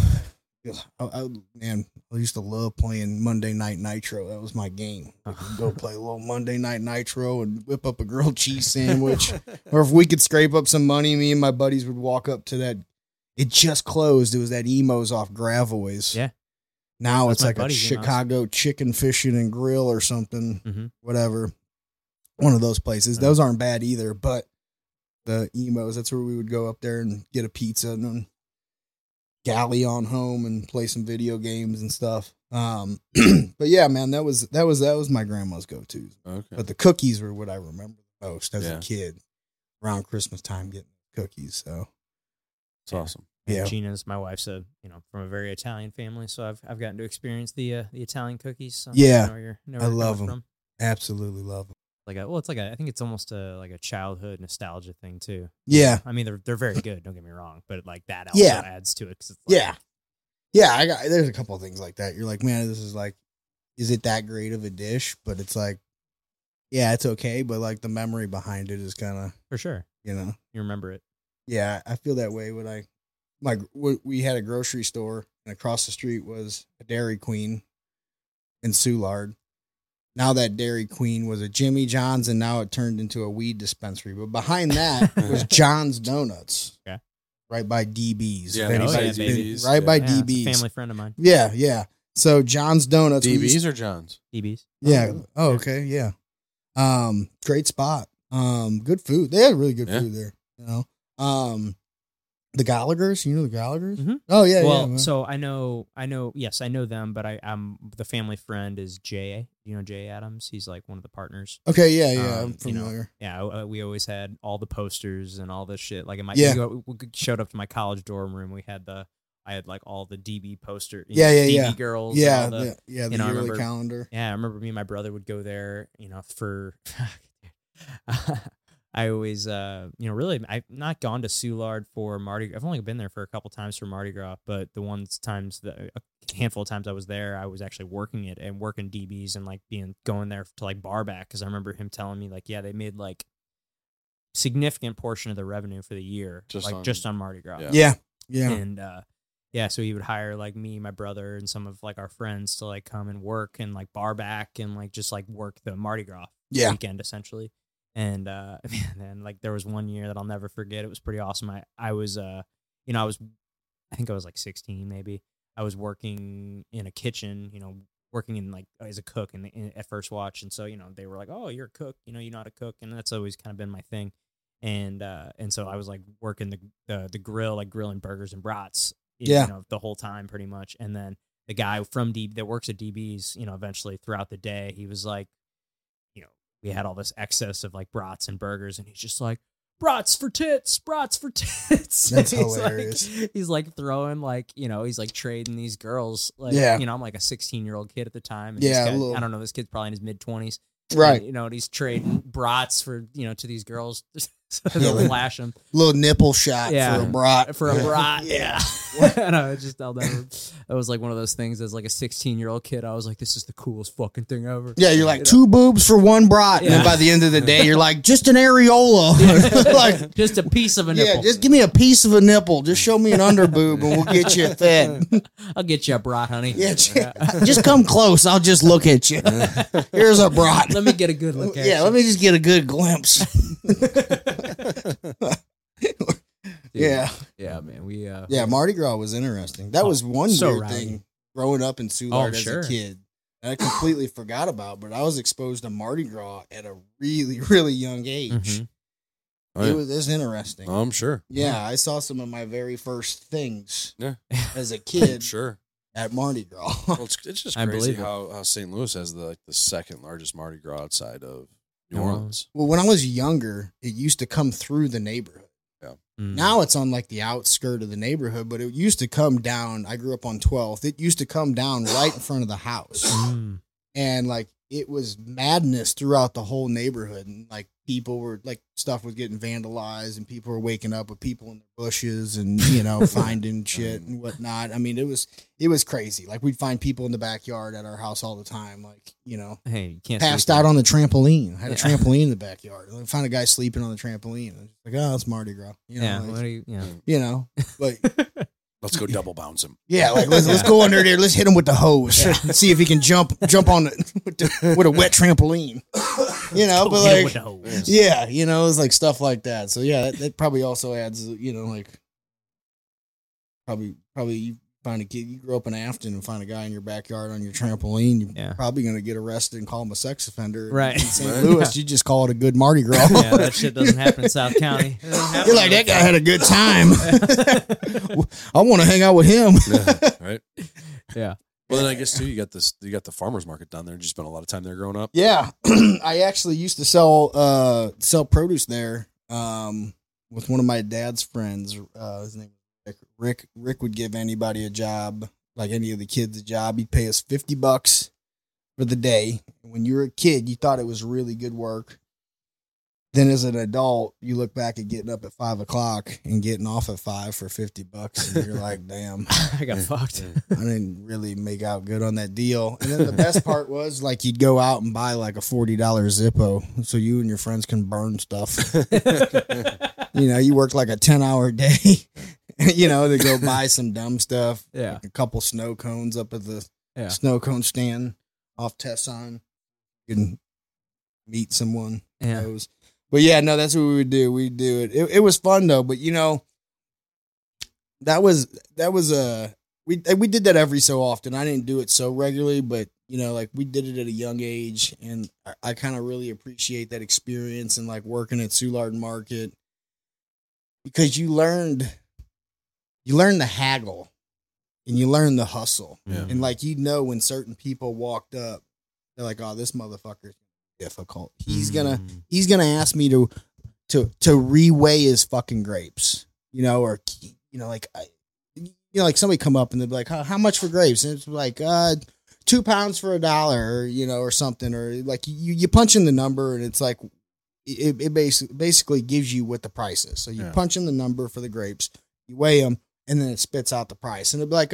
man, I used to love playing Monday Night Nitro. That was my game. Go play a little Monday Night Nitro and whip up a grilled cheese sandwich. Or if we could scrape up some money, me and my buddies would walk up to that. It just closed. It was that Emos off Gravois. Yeah. Now That's it's my like a buddy's Emos. Chicago chicken fishing and grill or something. Mm-hmm. Whatever. One of those places. Those aren't bad either, but the Emos, that's where we would go up there and get a pizza and then galley on home and play some video games and stuff. But yeah, man, that was my grandma's go-to. Okay. But the cookies were what I remember the most as Yeah. a kid, around Christmas time, getting cookies. So It's awesome. yeah, Gina's my wife's from a very Italian family, so I've gotten to experience the Italian cookies. So Yeah. I know where I you're love coming them. from. absolutely love them. I think it's almost like a childhood nostalgia thing too. Yeah, I mean, they're very good. Don't get me wrong, but like that also Yeah. adds to it. 'Cause it's yeah. There's a couple of things like that. You're like, man, this is like, is it that great of a dish? But it's like, yeah, it's okay. But like the memory behind it is kind of, for sure. you remember it. Yeah, I feel that way when we had a grocery store, and across the street was a Dairy Queen in Soulard. Now that Dairy Queen was a Jimmy John's, and now it turned into a weed dispensary. But behind that was John's Donuts. Okay. Right by DB's. Yeah, If anybody's yeah, been- DB's, right yeah. by Yeah, it's a DB's. family friend of mine. Yeah. So John's Donuts. we used- DB's or John's? DB's. Yeah. Oh, Oh, okay. Yeah. Great spot. Good food. They had really good Yeah. food there. The Gallaghers? You know the Gallaghers? Mm-hmm. Oh, yeah, well, yeah. So I know, yes, I know them, but I'm the family friend is Jay. You know Jay Adams? He's like one of the partners. Okay, yeah, I'm familiar. We always had all the posters and all this shit. Like in my, we showed up to my college dorm room. I had like all the DB poster, DB girls. Yeah, the yearly calendar. Yeah, I remember me and my brother would go there, for... I always, really, I've not gone to Soulard for Mardi Gras. I've only been there for a couple times for Mardi Gras, but a handful of times I was there, I was actually working it and working DBs and like going there to like bar back. Cause I remember him telling me like, yeah, they made like significant portion of the revenue for the year, just on Mardi Gras. Yeah. Yeah. And, so he would hire like me, my brother, and some of like our friends to like come and work and like bar back and like just like work the Mardi Gras weekend essentially. And then like there was one year that I'll never forget. It was pretty awesome. I was I think I was like 16 maybe. I was working in a kitchen, working in like as a cook at First Watch, and so they were like, "Oh, you're a cook, you know how to cook," and that's always kind of been my thing. And so I was like working the grill, like grilling burgers and brats, the whole time pretty much. And then the guy from that works at DB's, eventually throughout the day, he was like, we had all this excess of like brats and burgers, and he's just like, brats for tits. That's hilarious. He's like throwing like, he's like trading these girls. Like, I'm like a 16-year-old kid at the time. And I don't know, this kid's probably in his mid-20s. Right. And he's trading brats for, to these girls. So they'll flash them. Little nipple shot for a brat. Yeah. And I just, I'll never, it was like one of those things as like a 16-year-old kid. I was like, this is the coolest fucking thing ever. Yeah, you're like, 2 boobs for 1 brat. And then by the end of the day, you're like, just an areola. Like, just a piece of a nipple. Yeah, just give me a piece of a nipple. Just show me an underboob and we'll get you fed. I'll get you a brat, honey. Yeah, just come close. I'll just look at you. Here's a brat. Let me get a good look at you. Yeah, let me just get a good glimpse. Yeah, man. Mardi Gras was interesting. That was one weird thing growing up in Soulard as a kid that I completely forgot about. But I was exposed to Mardi Gras at a really, really young age. Mm-hmm. Oh, yeah. It was interesting. Oh, I'm sure. Yeah, I saw some of my very first things as a kid. Sure. At Mardi Gras. Well, it's just crazy how St. Louis has the second largest Mardi Gras outside of New Orleans. Well, when I was younger, it used to come through the neighborhood. Yeah. Now it's on like the outskirt of the neighborhood, but it used to come down. I grew up on 12th. It used to come down right in front of the house. And like it was madness throughout the whole neighborhood. And like people were like stuff was getting vandalized and people were waking up with people in the bushes and, finding shit and whatnot. I mean, it was crazy. Like we'd find people in the backyard at our house all the time. Like, hey, you can't passed out on the trampoline. I had a trampoline in the backyard. I found a guy sleeping on the trampoline. I was like, oh, it's Mardi Gras. But let's go double bounce him. Yeah, like let's go under there. Let's hit him with the hose and see if he can jump on with a wet trampoline. But like, with the hose. Yeah, it's like stuff like that. So yeah, that probably also adds, like probably you find a kid, you grow up in Afton and find a guy in your backyard on your trampoline, you're probably going to get arrested and call him a sex offender. Right. In St. Louis, you just call it a good Mardi Gras. Yeah, that shit doesn't happen in South County. You're like, that guy had a good time. I want to hang out with him. Yeah, right? Yeah. Well, then I guess too, you got the farmer's market down there. Did you spend a lot of time there growing up? Yeah. I actually used to sell produce there with one of my dad's friends. His name was Rick. Rick would give anybody a job, like any of the kids a job. He'd pay us $50 for the day. When you were a kid, you thought it was really good work. Then as an adult, you look back at getting up at 5:00 and getting off at 5 for $50, and you're like, "Damn, I got fucked. I didn't really make out good on that deal." And then the best part was like you'd go out and buy like a $40 Zippo, so you and your friends can burn stuff. You worked like a 10-hour day, to go buy some dumb stuff. Yeah, like a couple snow cones up at the snow cone stand off Tesson. You can meet someone. Yeah. But yeah, no, that's what we would do. We'd do it. It was fun though, but that was we did that every so often. I didn't do it so regularly, but like we did it at a young age, and I kind of really appreciate that experience and like working at Soulard Market because you learned you learn the haggle and you learn the hustle. Yeah. And like, you know, when certain people walked up, they're like, oh, this motherfucker's difficult. He's gonna ask me to reweigh his fucking grapes, you know, or, you know, like, like somebody come up and they'd be like, how much for grapes? And it's like, 2 pounds for $1, or, you know, or something, or like you punch in the number and it's like, it basically gives you what the price is. So you punch in the number for the grapes, you weigh them, and then it spits out the price. And it'd be like,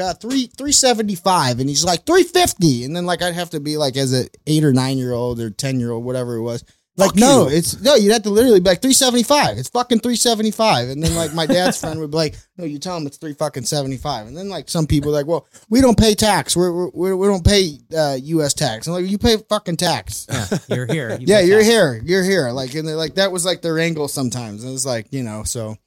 $3.75. And he's like, $3.50. And then like, I'd have to be like, as a 8 or 9 year old or 10-year-old, whatever it was. Like, you'd have to literally be like $3.75. It's fucking $3.75. And then like my dad's friend would be like, no, you tell him it's $3.75. And then like some people are like, well, we don't pay tax. We don't pay U.S. tax. And like, you pay fucking tax. Yeah, you're here. You're here. You're here. Like, and they're like, that was like their angle sometimes. And it's like, you know, so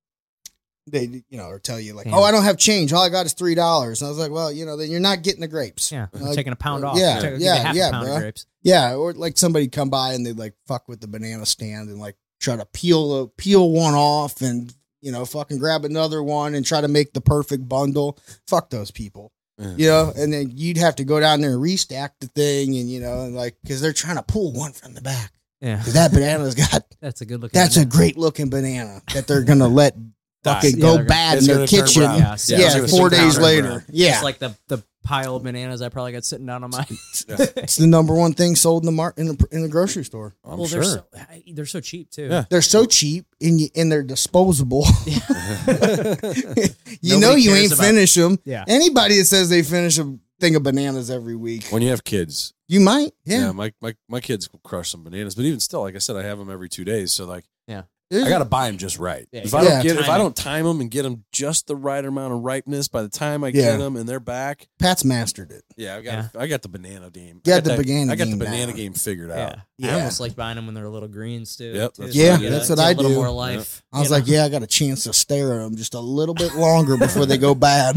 they, you know, or tell you like, oh, I don't have change. All I got is $3. And I was like, well, you know, then you're not getting the grapes. Yeah, like, taking a pound off. Yeah, pound bro. of grapes. Yeah, or like somebody come by and they'd like fuck with the banana stand and like try to peel one off and, you know, fucking grab another one and try to make the perfect bundle. Fuck those people. Yeah. You know, and then you'd have to go down there and restack the thing, and, you know, and like, because they're trying to pull one from the back. Yeah, because that banana's got that's a good looking. That's banana. a great looking banana that they're gonna let fucking go bad in their kitchen. Yeah, 4 days later. Yeah, it's like the pile of bananas I probably got sitting down on my. It's the number one thing sold in the grocery store. I'm sure. They're so cheap too. Yeah. They're so cheap and they're disposable. Yeah. You know you ain't finish them. Yeah. Anybody that says they finish a thing of bananas every week. When you have kids. You might. Yeah. My kids will crush some bananas, but even still, like I said, I have them every 2 days. So like, yeah. I got to buy them just right. Yeah, if I don't time them and get them just the right amount of ripeness, by the time I get them and they're back, Pat's mastered it. Yeah, I got the banana game. I got the banana game figured out. I almost like buying them when they're little greens too. Yep. That's what I do. A little more life. I was like, I got a chance to stare at them just a little bit longer before they go bad.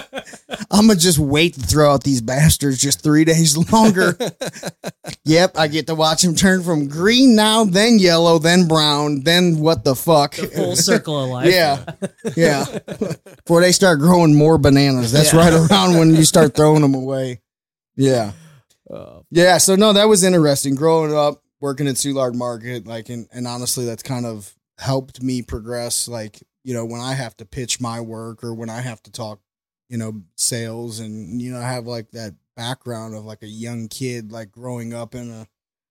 I'm gonna just wait to throw out these bastards just 3 days longer. Yep, I get to watch them turn from green now, then yellow, then brown, then what the fuck? The full circle of life. Yeah. Before they start growing more bananas. That's right around when you start throwing them away. Yeah. Yeah, so no, that was interesting. Growing up, working at Soulard Market, like, and honestly, that's kind of helped me progress. Like, you know, when I have to pitch my work or when I have to talk, you know, sales, and, you know, I have like that background of like a young kid, like growing up in a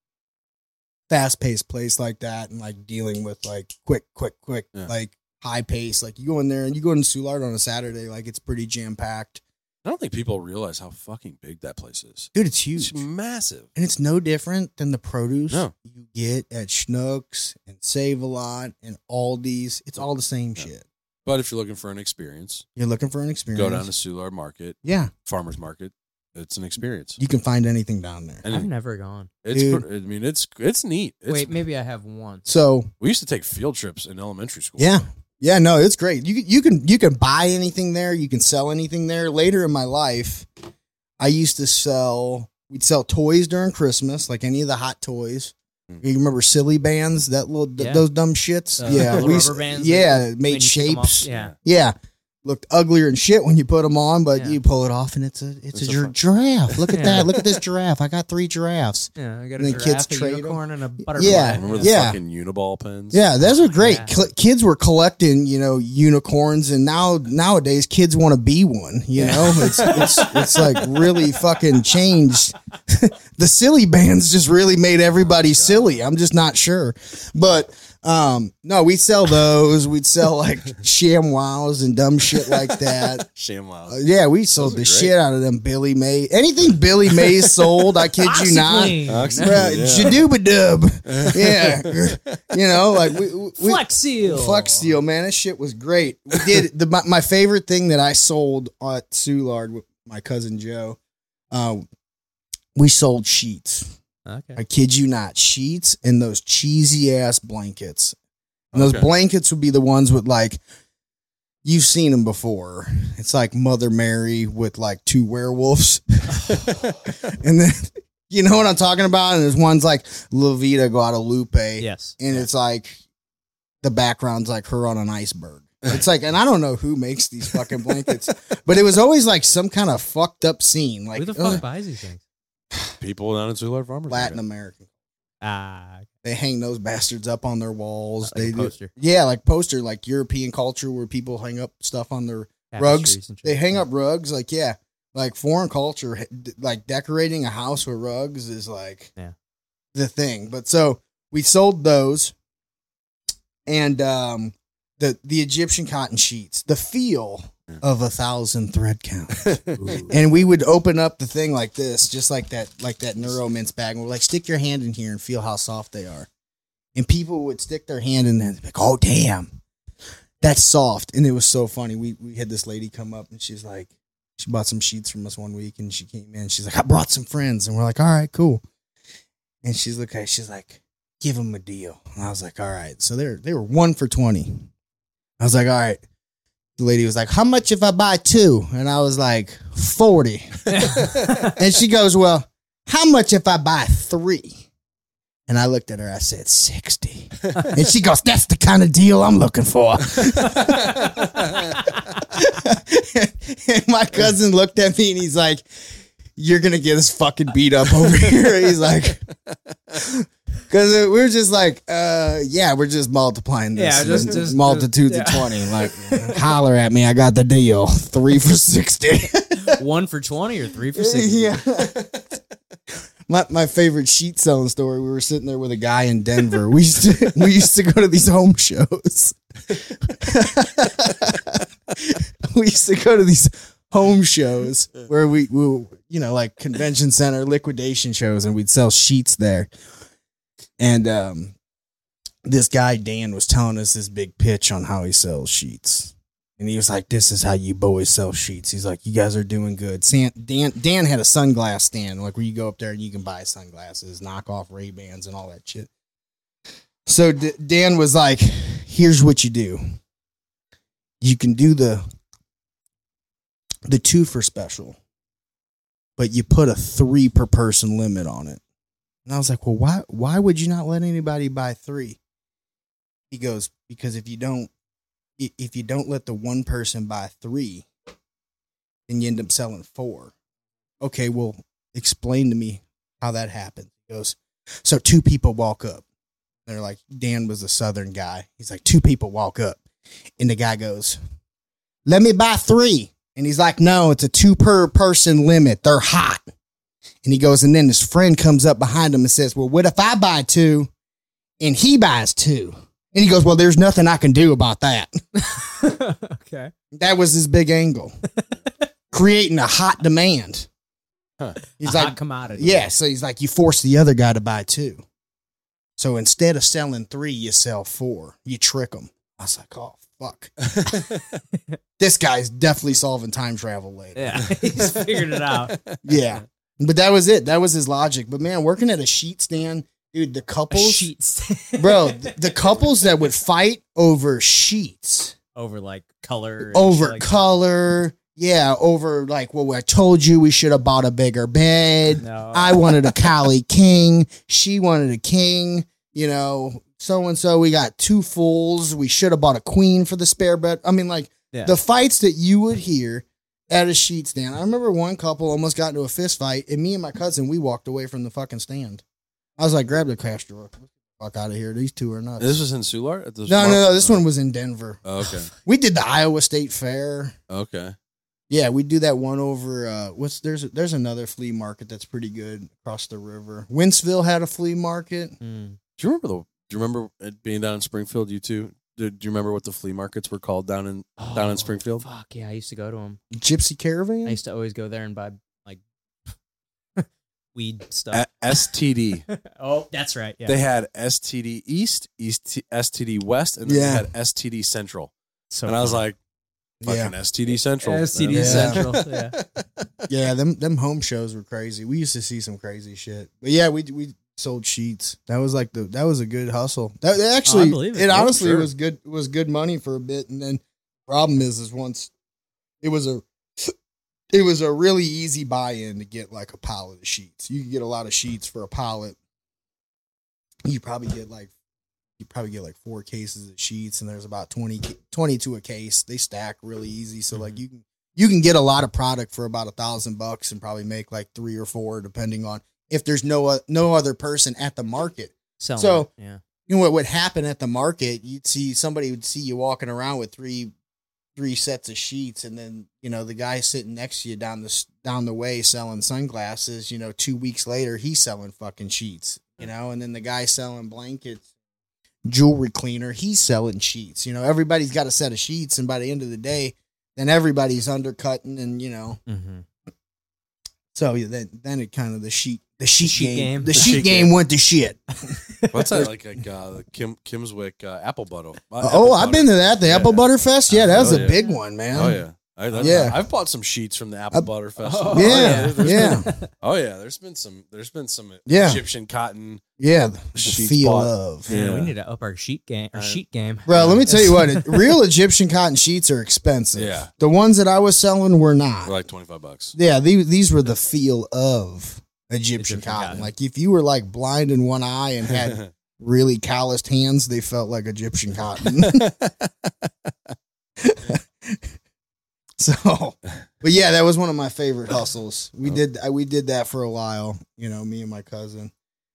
fast-paced place like that, and like dealing with like quick, like high pace. Like, you go in there and you go in Soulard on a Saturday, like it's pretty jam-packed. I don't think people realize how fucking big that place is. Dude, it's huge. It's massive. And it's no different than the produce you get at Schnucks and Save-A-Lot and Aldi's. It's all the same shit. But if you're looking for an experience, go down to Soulard Market. Yeah. Farmers Market. It's an experience. You can find anything down there. I've never gone. It's neat. Wait, maybe I have once. So we used to take field trips in elementary school. Yeah. Yeah, no, it's great. You can buy anything there. You can sell anything there. Later in my life, I used to we'd sell toys during Christmas, like any of the hot toys. You remember Silly Bands, those dumb shits? Rubber bands. Made shapes. Yeah. Looked uglier and shit when you put them on, but you pull it off and it's a giraffe. Look at that. Look at this giraffe. I got 3 giraffes. Yeah, I got a giraffe, a unicorn, and a butterfly. Yeah. Remember the fucking Uniball pens? Yeah, those are great. Yeah. Kids were collecting, you know, unicorns, and nowadays kids want to be one. You know, it's like really fucking changed. The Silly Bands just really made everybody silly. I'm just not sure, but. No, we'd sell those. We'd sell like ShamWows and dumb shit like that. ShamWows. Yeah, we sold the shit out of them Billy May. Anything Billy Mays sold, I kid you not. Shadoobadub. Yeah. You know, like Flex Seal, man. That shit was great. We did my favorite thing that I sold at Soulard with my cousin Joe. We sold sheets. Okay. I kid you not, sheets and those cheesy ass blankets. And those blankets would be the ones with like, you've seen them before. It's like Mother Mary with like 2 werewolves. And then, you know what I'm talking about? And there's one's like La Vida Guadalupe. Yes. And it's like, the background's like her on an iceberg. It's like, and I don't know who makes these fucking blankets, but it was always like some kind of fucked up scene. Like, Who the fuck buys these things? People down in Soulard Farmers. Latin American. Ah, They hang those bastards up on their walls. like They a poster. Yeah, like poster, like European culture where people hang up stuff on their rugs. Tapestries and shit. They hang up rugs, like, yeah, like foreign culture, like decorating a house with rugs is like the thing. But so we sold those, and the Egyptian cotton sheets, the feel of 1,000 thread count. And we would open up the thing like this, just like that Neuro Mints bag, and we're like, stick your hand in here and feel how soft they are. And people would stick their hand in there and be like, oh damn, that's soft. And it was so funny. We had this lady come up and she's like, she bought some sheets from us one week, and she came in, she's like, I brought some friends. And we're like, all right, cool. And she's like, give them a deal. And I was like, all right. So they were 1 for $20. I was like, all right. The lady was like, how much if I buy 2? And I was like, 40. And she goes, well, how much if I buy 3? And I looked at her, I said, 60. And she goes, that's the kind of deal I'm looking for. And my cousin looked at me and he's like, you're going to get us fucking beat up over here. He's like, because we're just like, we're just multiplying this. Yeah, just multitudes of 20. Like, holler at me. I got the deal. 3 for 60. 1 for 20 or 3 for 60? Yeah. My favorite sheet selling story. We were sitting there with a guy in Denver. We used to go to these home shows. We used to go to these home shows where we like convention center liquidation shows, and we'd sell sheets there. And this guy Dan was telling us this big pitch on how he sells sheets. And he was like, this is how you boys sell sheets. He's like, you guys are doing good. Dan had a sunglass stand, like where you go up there and you can buy sunglasses, knock off Ray-Bans and all that shit. So Dan was like, here's what you do. You can do the 2 for special, but you put a 3 per person limit on it. And I was like, well, why would you not let anybody buy 3? He goes, because if you don't let the one person buy 3, then you end up selling 4. Okay, well, explain to me how that happened. He goes, so 2 people walk up. They're like, Dan was a Southern guy. He's like, 2 people walk up. And the guy goes, let me buy 3. And he's like, no, it's a 2 per person limit. They're hot. And he goes, and then his friend comes up behind him and says, well, what if I buy 2 and he buys 2? And he goes, well, there's nothing I can do about that. Okay. That was his big angle. Creating a hot demand. Huh. He's a like, hot commodity. yeah. So he's like, you force the other guy to buy 2. So instead of selling 3, you sell 4. You trick them. I was like, oh, fuck. This guy's definitely solving time travel later. Yeah, he's figured it out. Yeah. But that was it. That was his logic. But man, working at a sheet stand, dude, the couples, Sheets. bro, the couples that would fight over sheets, Over like color. and over shit like color. Yeah. Over like, well, I told you we should have bought a bigger bed. No. I wanted a Cali king. She wanted a king, so-and-so. We got 2 fulls. We should have bought a queen for the spare bed. I mean, like the fights that you would hear at a sheet stand. I remember one couple almost got into a fist fight, and me and my cousin, we walked away from the fucking stand. I was like, grab the cash drawer. Fuck out of here. These 2 are nuts. This was in Soulard? No. This one was in Denver. Oh, okay. We did the Iowa State Fair. Okay. Yeah, we do that one over. There's another flea market that's pretty good across the river. Wentzville had a flea market. Mm. Do you remember it being down in Springfield? You too. Do you remember what the flea markets were called down in Springfield? Fuck yeah, I used to go to them. Gypsy Caravan. I used to always go there and buy like weed stuff. STD. Oh, that's right. Yeah, They had STD East, STD West, and then they had STD Central. so And I was fun. like, fucking STD Central. STD Yeah. Central. Yeah. Yeah, them home shows were crazy. We used to see some crazy shit. But yeah, we sold sheets. That was like that was a good hustle. That actually, I believe it. it Oh, honestly sure. was good money for a bit. And then problem is once it was a really easy buy-in to get like a pallet of sheets. You could get a lot of sheets for a pallet. You probably get like 4 cases of sheets, and there's about 20 22 a case. They stack really easy. So like you can get a lot of product for about $1,000 and probably make like 3 or 4, depending on if there's no other person at the market. So yeah. You know what would happen at the market? Somebody would see you walking around with three sets of sheets, and then the guy sitting next to you down the way selling sunglasses. 2 weeks later, he's selling fucking sheets. And then the guy selling blankets, jewelry cleaner, he's selling sheets. Everybody's got a set of sheets, and by the end of the day, then everybody's undercutting, and Mm-hmm. So then it kind of the sheet game. The sheet sheet game went to shit. What's that like Kimswick apple butter? I've been to that. The Apple Butter Fest. Yeah, that was a big one, man. Oh yeah. I've bought some sheets from the Apple Butter Festival. Yeah. Oh yeah, there's been some Yeah. Egyptian cotton. Yeah, the sheets feel bought. of. Yeah, Yeah. we need to up our sheet game. Bro, let me tell you what. Real Egyptian cotton sheets are expensive. Yeah. The ones that I was selling were not. They're like $25. Yeah, these were the feel of Egyptian cotton. Like if you were like blind in one eye and had really calloused hands, they felt like Egyptian cotton. So, but yeah, that was one of my favorite hustles. We did that for a while. Me and my cousin,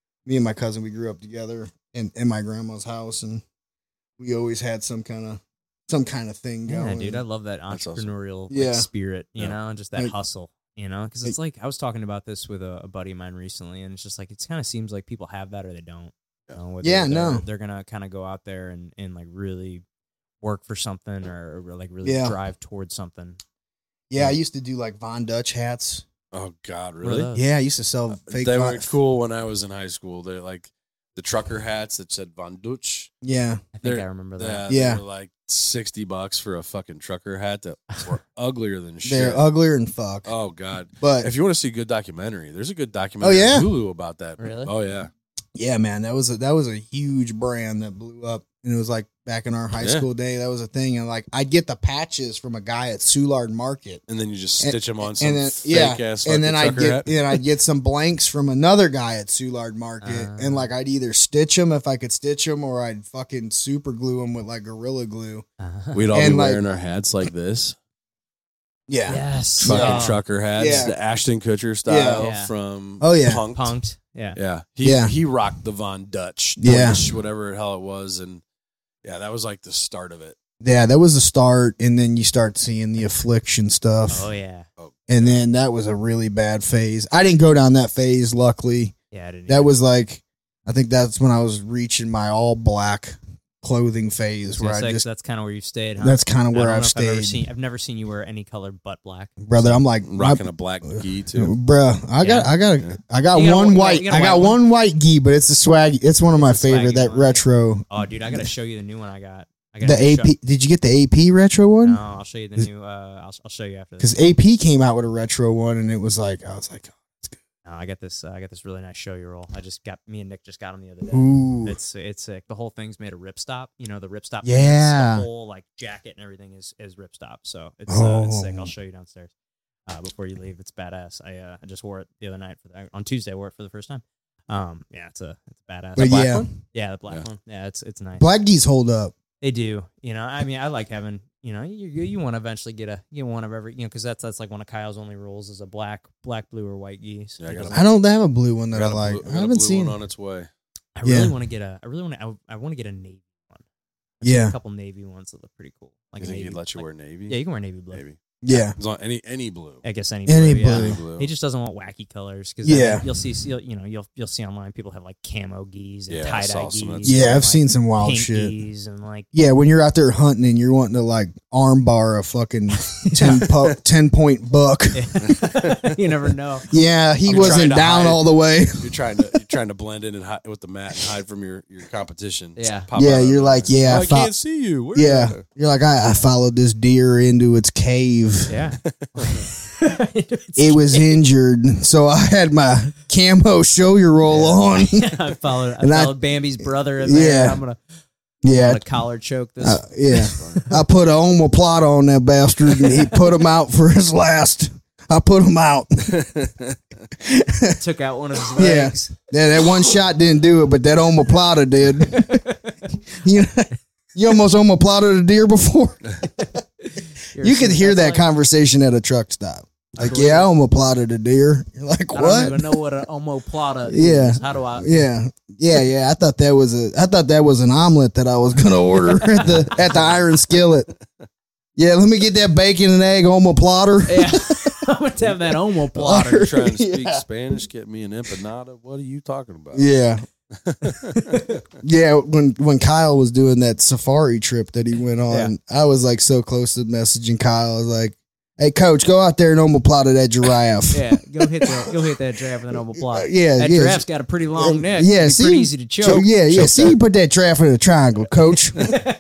we grew up together in my grandma's house, and we always had some kind of thing going. Yeah, dude, I love that That's entrepreneurial Yeah. spirit, and just that Like- hustle, because it's like I was talking about this with a buddy of mine recently, and it's just like it kind of seems like people have that or they don't. Whether they're gonna kind of go out there and like really work for something or like really drive towards something. Yeah, I used to do like Von Dutch hats. Oh God, What are really? those? Yeah, I used to sell fake. They were cool when I was in high school. They're like the trucker hats that said Von Dutch. Yeah, I think I remember that. Yeah. They were like $60 for a fucking trucker hat that were uglier than shit. they're uglier than fuck. Oh God! But If you want to see a good documentary, there's a good documentary Oh, yeah? on Hulu about that. Really? Oh yeah. yeah, man, that was a huge brand that blew up, and it was like back in our high school day, that was a thing. And like I'd get the patches from a guy at Soulard Market. And then you just stitch them on And some then, fake ass and then fucking trucker hat. I'd get some blanks from another guy at Soulard Market, and like I'd either stitch them if I could stitch them, or I'd fucking super glue them with like Gorilla Glue. We'd all And, be like- wearing our hats like this. Yeah, Yes. Fucking Yeah. trucker hats, Yeah. the Ashton Kutcher style Yeah. from Oh, yeah. Punked. Yeah. Yeah. He rocked the Von Dutch, Yeah. Deutsch, whatever the hell it was, and yeah, that was like the start of it. yeah, that was the start, and then you start seeing the Affliction stuff, Oh yeah. and then that was a really bad phase. I didn't go down that phase, luckily. Yeah. I didn't That was like, I think that's when I was reaching my all black clothing phase, where I just, that's kind of where you stayed. Huh? that's kind of I where don't I've know if stayed. I've never seen you wear any color but black. Brother, I'm like, Rocking a black gi too. bruh, I got You got one a- white. you got a I got white one white gi, but it's a swag. It's one of my It's a swaggy favorite. That one. retro, Oh, dude, I gotta show you the new one I got. the AP. Did you get the AP retro one? No, I'll show you the new. I'll show you after this. Because AP came out with a retro one, and it was like, I was like, No, I got this really nice show you roll. Me and Nick just got them the other day. ooh, It's sick. The whole thing's made of ripstop. The ripstop. Yeah. The whole like jacket and everything is ripstop. So it's sick. I'll show you downstairs before you leave. It's badass. I just wore it the other night on Tuesday. I wore it for the first time. Yeah, it's badass. But Black yeah. one? Yeah, the black one. Yeah, it's nice. black gis hold up. They do. I mean, I like having. You want to eventually get one of every. Because that's like one of Kyle's only rules is a black, blue, or white geese. Yeah, I got I don't have a blue one that I Got a like. blue- I got a haven't blue seen. one on its way. I really Yeah. want to get a. I want to get a navy one. I've seen Yeah. a couple navy ones that look pretty cool. Like You think navy, he'd let you like- wear navy? Yeah, you can wear navy blue. Maybe. Yeah, As long any blue. I guess any Any blue. Yeah. blue. Any blue. He just doesn't want wacky colors because Yeah. you'll see online people have like camo geese and Yeah, I tie saw dye some of that geese. stuff. yeah, and, I've like, seen some wild pink shit. geese and like Yeah, when you're out there hunting and you're wanting to like arm bar a fucking 10-point buck. you never know. Yeah, he I'm wasn't trying to down hide. all the way. You're trying to blend in and hide with the mat and hide from your competition. Yeah. Pop Yeah, out of you're it. like, yeah, I can't see you. Where Yeah, are you? you're like, I followed this deer into its cave. Yeah. It was injured, so I had my camo show your roll on. I followed And I- Bambi's brother in there. Yeah. I'm gonna Yeah, collar choke this. yeah. I put a omoplata on that bastard, and he put him out for his last. I put him out. Took out one of his Yeah. legs. Yeah, that one shot didn't do it, but that omoplata did. You know, You almost omoplated a deer before. You could hear that conversation at a truck stop. Like, yeah, I omoplated a deer. You're like, what? I don't even know what an omoplata Yeah. is. How do I? Yeah. I thought that was an omelet that I was gonna order at the iron skillet. Yeah, let me get that bacon and egg omoplatter. Yeah. I'm going to have that omoplatter. You're trying to speak Spanish, get me an empanada. What are you talking about? Yeah. Yeah, when Kyle was doing that safari trip that he went on, I was like so close to messaging Kyle. I was like, hey, coach, go out there and omoplata that giraffe. Yeah, go hit that giraffe with an omoplata. That giraffe's got a pretty long neck. Yeah, it's pretty easy to choke. So, yeah. See, you put that giraffe in a triangle, coach.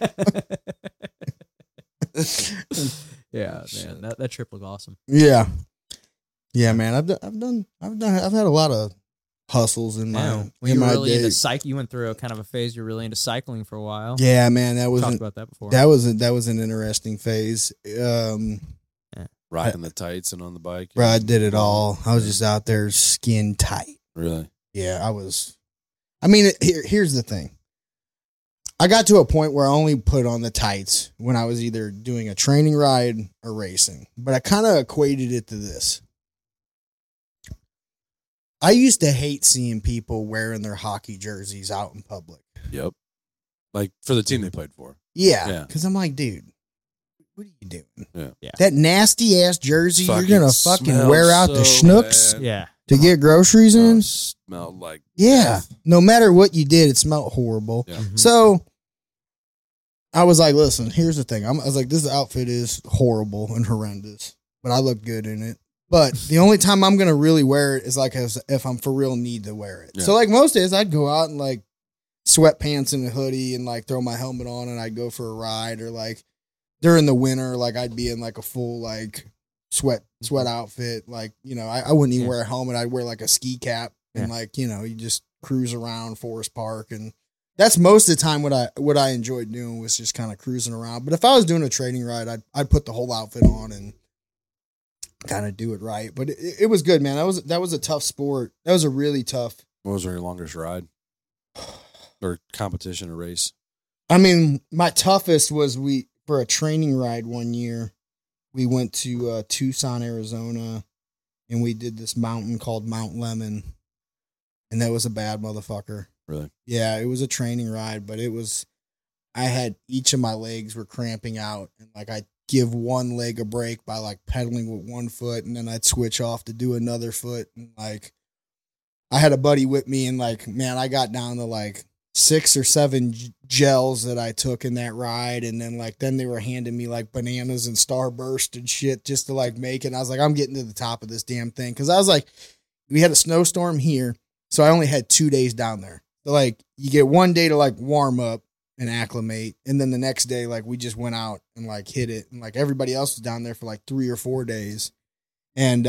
Yeah, man, that trip looked awesome. Yeah, man. I've had a lot of hustles in my when you were really day. into you went through a kind of a phase. You're really into cycling for a while. Yeah, man. Talked about that before. That was an interesting phase. Rocking the tights and on the bike. Bro, I did it all. I was just out there skin tight. Really? Yeah, I was. I mean, here's the thing. I got to a point where I only put on the tights when I was either doing a training ride or racing. But I kind of equated it to this. I used to hate seeing people wearing their hockey jerseys out in public. Yep. Like for the team they played for. Yeah. Because I'm like, dude, what are you doing? Yeah. That nasty ass jersey, Fucking you're going to fucking wear out the schnooks to get groceries in? Smelled like death. No matter what you did, it smelled horrible. Yeah. Mm-hmm. So I was like, listen, here's the thing. I was like, this outfit is horrible and horrendous, but I look good in it. But the only time I'm going to really wear it is like if I'm for real need to wear it. Yeah. So like most days I'd go out and like sweatpants and a hoodie and like throw my helmet on and I'd go for a ride, or like during the winter, like I'd be in like a full like sweat outfit. Like, you know, I wouldn't even wear a helmet. I'd wear like a ski cap and like, you know, you just cruise around Forest Park. And that's most of the time what I enjoyed doing was just kind of cruising around. But if I was doing a training ride, I'd put the whole outfit on and kind of do it right. But it was good, man. That was a tough sport. That was a really tough. What was your longest ride or competition or race? I mean, my toughest was for a training ride one year, we went to Tucson, Arizona, and we did this mountain called Mount Lemon, and that was a bad motherfucker. Really? Yeah, it was a training ride, but I had each of my legs were cramping out, and like I'd give one leg a break by like pedaling with one foot, and then I'd switch off to do another foot, and like I had a buddy with me, and like, man, I got down to like 6 or 7 gels that I took in that ride. And then they were handing me like bananas and Starburst and shit just to like make it. And I was like, I'm getting to the top of this damn thing. Cause I was like, we had a snowstorm here. So I only had 2 days down there. So like you get one day to like warm up and acclimate. And then the next day, like we just went out and like hit it. And like everybody else was down there for like 3 or 4 days. And,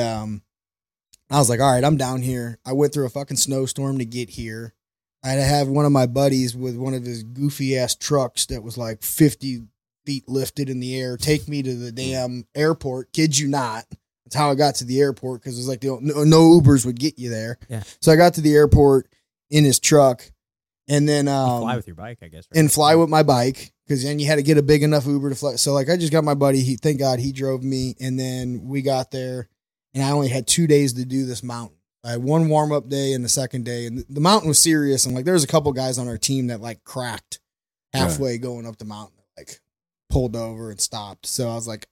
I was like, all right, I'm down here. I went through a fucking snowstorm to get here. I had to have one of my buddies with one of his goofy ass trucks that was like 50 feet lifted in the air take me to the damn airport. Kid you not. That's how I got to the airport, because it was like no Ubers would get you there. Yeah. So I got to the airport in his truck, and then you fly with your bike, I guess. Right? And fly with my bike, because then you had to get a big enough Uber to fly. So like I just got my buddy. Thank God he drove me, and then we got there, and I only had 2 days to do this mountain. I had one warm-up day and the second day, and the mountain was serious. And like, there was a couple guys on our team that like cracked halfway going up the mountain, like pulled over and stopped. So I was like,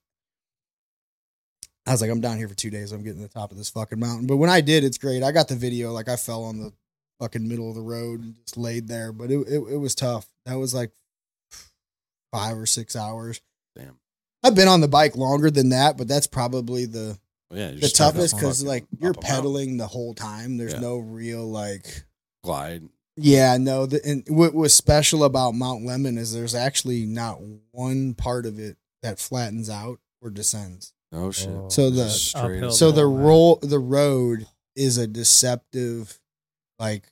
I'm down here for 2 days. I'm getting to the top of this fucking mountain. But when I did, it's great. I got the video. Like I fell on the fucking middle of the road and just laid there, but it was tough. That was like 5 or 6 hours. Damn. I've been on the bike longer than that, but that's probably the toughest, because like you're pedaling the whole time. There's no real like glide. Yeah, no. And what was special about Mount Lemon is there's actually not one part of it that flattens out or descends. Oh shit! So the road is a deceptive like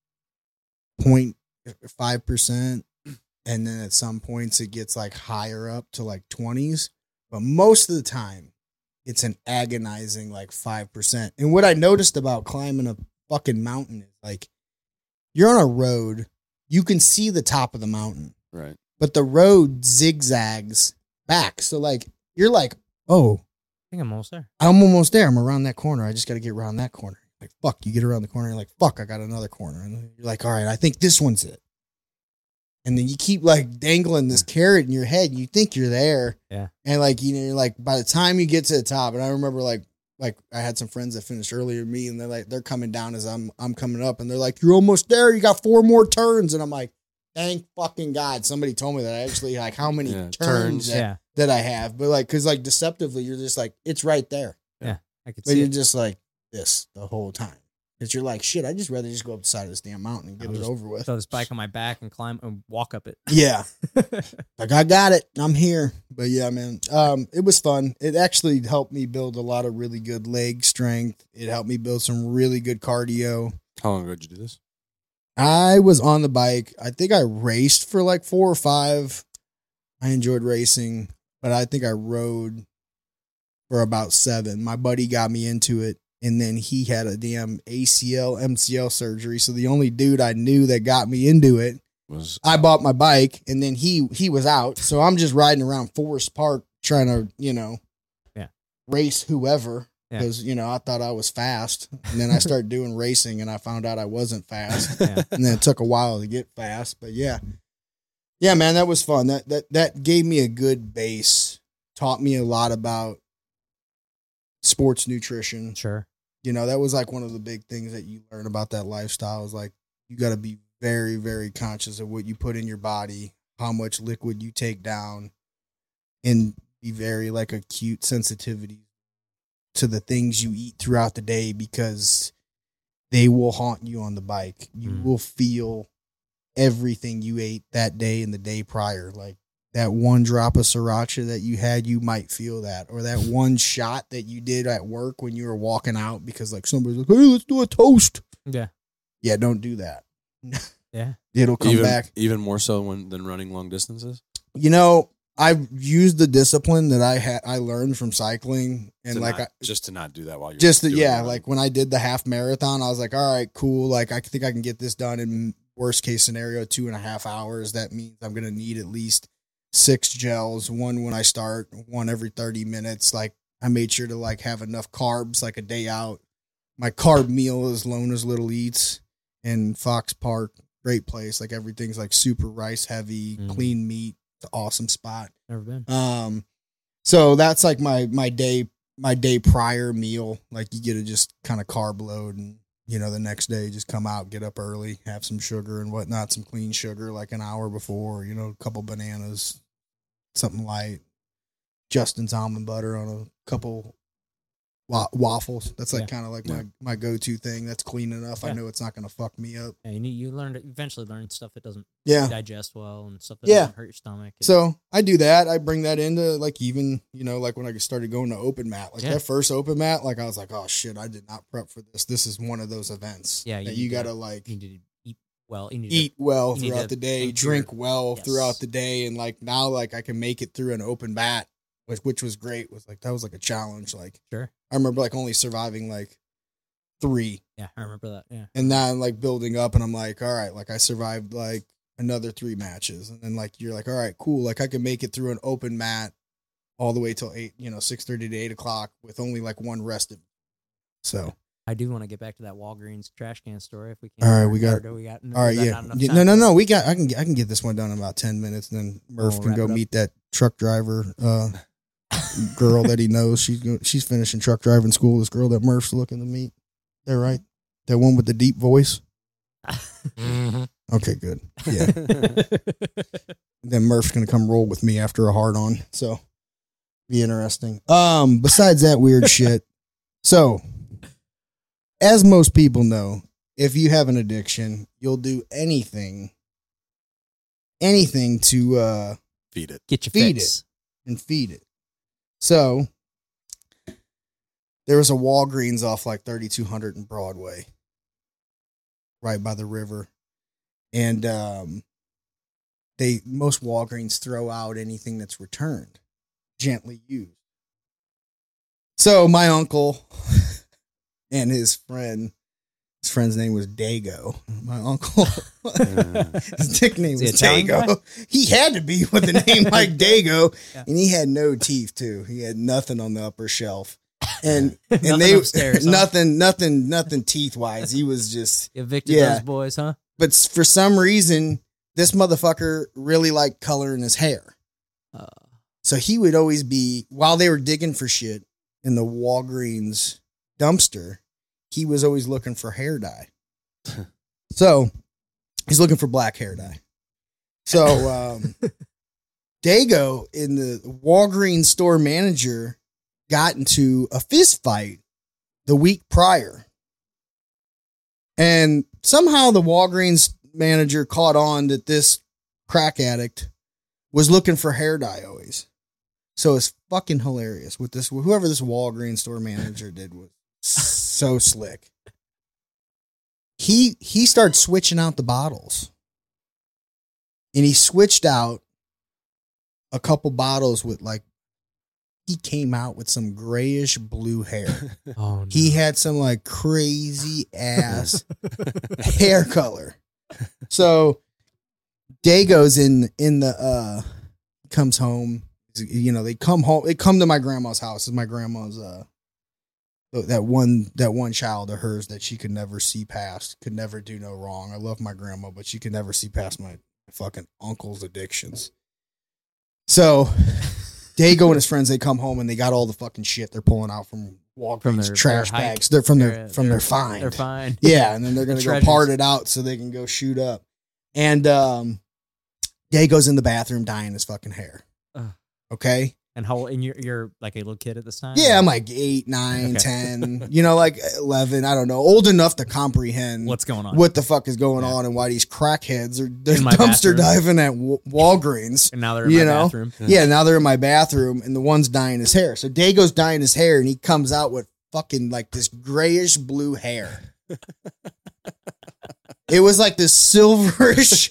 0.5%, and then at some points it gets like higher up to like 20s, but most of the time it's an agonizing like 5%. And what I noticed about climbing a fucking mountain is like you're on a road, you can see the top of the mountain. Right. but the road zigzags back. So like, you're like, oh, I think I'm almost there. I'm almost there. I'm around that corner. I just got to get around that corner. Like, fuck, you get around the corner. You're like, fuck, I got another corner. And you're like, all right, I think this one's it. And then you keep like dangling this carrot in your head. And you think you're there. Yeah. And like, you know, you're like, by the time you get to the top, and I remember like I had some friends that finished earlier than me, and they're coming down as I'm coming up, and they're like, you're almost there. You got 4 more turns. And I'm like, thank fucking God. Somebody told me that I actually like how many turns that I have. But like, cause like deceptively, you're just like, it's right there. Yeah. I could But see you're it. just like this the whole time. Because you're like, shit, I'd just rather just go up the side of this damn mountain and get it over with. Throw this bike on my back and climb and walk up it. Yeah. Like, I got it. I'm here. But yeah, man, it was fun. It actually helped me build a lot of really good leg strength. It helped me build some really good cardio. How long ago did you do this? I was on the bike. I think I raced for like 4 or 5. I enjoyed racing, but I think I rode for about 7. My buddy got me into it, and then he had a damn ACL, MCL surgery. So the only dude I knew that got me into it was I bought my bike, and then he was out. So I'm just riding around Forest Park trying to, race whoever. Because, I thought I was fast. And then I started doing racing, and I found out I wasn't fast. And then it took a while to get fast. But yeah. Yeah, man, that was fun. That gave me a good base. Taught me a lot about sports nutrition. Sure. That was like one of the big things that you learn about that lifestyle is like, you got to be very, very conscious of what you put in your body, how much liquid you take down, and be very like acute sensitivity to the things you eat throughout the day, because they will haunt you on the bike. You will feel everything you ate that day and the day prior. Like that one drop of sriracha that you had, you might feel that. Or that one shot that you did at work when you were walking out because like somebody's like, hey, let's do a toast. Yeah. Yeah, don't do that. Yeah. It'll come back. Even more so than running long distances? I've used the discipline that I learned from cycling, and just to not do that while you're like when I did the half marathon, I was like, all right, cool. Like I think I can get this done in worst case scenario, 2.5 hours. That means I'm going to need at least 6 gels, one when I start, one every 30 minutes. Like I made sure to like have enough carbs, like a day out. My carb meal is Lona's Little Eats in Fox Park. Great place. Like everything's like super rice heavy, clean meat. Awesome spot. Never been. So that's like my day prior meal. Like you get to just kind of carb load, and the next day just come out, get up early, have some sugar and whatnot, some clean sugar like an hour before, a couple bananas, something light, Justin's almond butter on a couple waffles. That's like kind of like my go-to thing. That's clean enough. I know it's not going to fuck me up. Yeah, you eventually learn stuff that doesn't digest well and stuff that doesn't hurt your stomach. So I do that. I bring that into like even, like when I started going to open mat, like that first open mat, like I was like, oh shit, I did not prep for this. This is one of those events. Yeah. You got to like you need to eat well. Eat well throughout the day, drink well throughout the day. And like now, like I can make it through an open mat, which was great. That was like a challenge. Like, sure. I remember like only surviving like 3. Yeah, I remember that. Yeah. And now I'm like building up, and I'm like, all right, like I survived like another 3 matches. And then like you're like, all right, cool. Like I can make it through an open mat all the way till 8, 6:30 to 8 o'clock with only like one rested. So I do want to get back to that Walgreens trash can story if we can. All right, we got. All right, yeah. No. We got. I can get this one done in about 10 minutes, and then Murph can go meet that truck driver girl that he knows. She's finishing truck driving school. This girl that Murph's looking to meet. They're right. That one with the deep voice. Mm-hmm. Okay, good. Yeah. Then Murph's gonna come roll with me after a hard on. So be interesting. Besides that weird shit. So as most people know, if you have an addiction, you'll do anything to feed it. Get your feed fix. It and feed it. So there was a Walgreens off like 3200 in Broadway, right by the river. And most Walgreens throw out anything that's returned, gently used. So my uncle and his friend His friend's name was Dago. My uncle, his nickname was Dago. He had to be with a name like Dago, and he had no teeth too. He had nothing on the upper shelf, and they upstairs, nothing teeth wise. He was just evicted those boys, huh? But for some reason, this motherfucker really liked coloring his hair. So he would always be, while they were digging for shit in the Walgreens dumpster, he was always looking for hair dye. So he's looking for black hair dye. So Dago, in the Walgreens store manager, got into a fist fight the week prior. And somehow the Walgreens manager caught on that this crack addict was looking for hair dye always. So it's fucking hilarious with this. Whoever this Walgreens store manager did was so slick. He started switching out the bottles. And he switched out a couple bottles with he came out with some grayish blue hair. Oh, no. He had some crazy ass hair color. So Dago's in the comes home. They come home. They come to my grandma's house. It's my grandma's that one child of hers that she could never see past, could never do no wrong. I love my grandma, but she could never see past my fucking uncle's addictions. So Dago and his friends, they come home and they got all the fucking shit they're pulling out from Walgreens trash bags. They're from their find. They're fine. Yeah, and then they're gonna go part it out so they can go shoot up. And Dago's in the bathroom dyeing his fucking hair. Okay. And how? And you're like a little kid at this time? Yeah, I'm like 8, 9, 10. 11. I don't know, old enough to comprehend what's going on, what the fuck is going on, and why these crackheads are dumpster diving at Walgreens. And now they're in my bathroom. Yeah, now they're in my bathroom, and the one's dyeing his hair. So Dago's dyeing his hair, and he comes out with fucking this grayish blue hair. It was like this silverish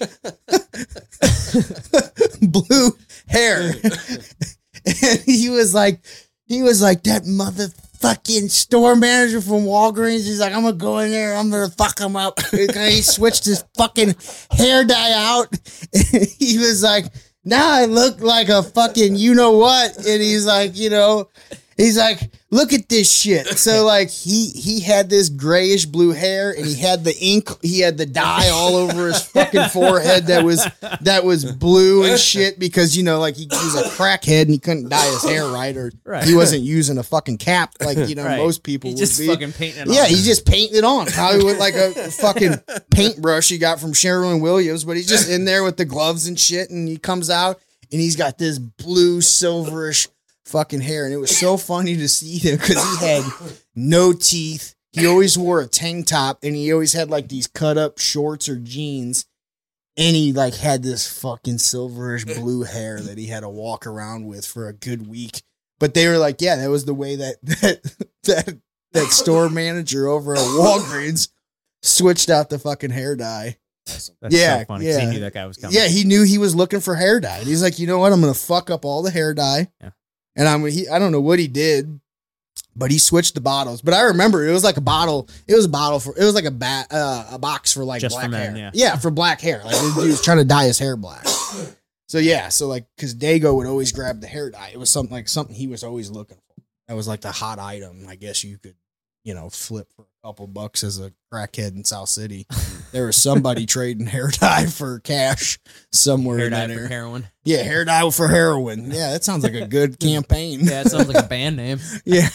blue hair. And he was like, that motherfucking store manager from Walgreens. He's like, I'm going to go in there. I'm going to fuck him up. He switched his fucking hair dye out. And he was like, now I look like a fucking you-know-what. And he's like, look at this shit. So he had this grayish blue hair, and he had the ink, he had the dye all over his fucking forehead that was blue and shit, because he was a crackhead and he couldn't dye his hair right, or he wasn't using a fucking cap most people would be. Just fucking painting it on. Yeah, he's just painting it on. Probably with a fucking paintbrush he got from Sherwin-Williams, but he's just in there with the gloves and shit, and he comes out and he's got this blue silverish fucking hair, and it was so funny to see him because he had no teeth. He always wore a tank top, and he always had these cut up shorts or jeans, and he had this fucking silverish blue hair that he had to walk around with for a good week. But they were like, yeah, that was the way that store manager over at Walgreens switched out the fucking hair dye. That's so funny. Yeah, he knew that guy was coming. Yeah, he knew he was looking for hair dye. And he's like, you know what? I'm gonna fuck up all the hair dye. Yeah. And I don't know what he did, but he switched the bottles. But I remember it was like a bottle. It was a box for just black for men, hair. Yeah, for black hair. This dude was trying to dye his hair black. So yeah, because Dago would always grab the hair dye. It was something he was always looking for. That was the hot item. I guess you could, flip for a couple bucks as a crackhead in South City. There was somebody trading hair dye for cash somewhere. Hair dye for heroin. Yeah, hair dye for heroin. Yeah, that sounds like a good campaign. Yeah, it sounds like a band name. Yeah.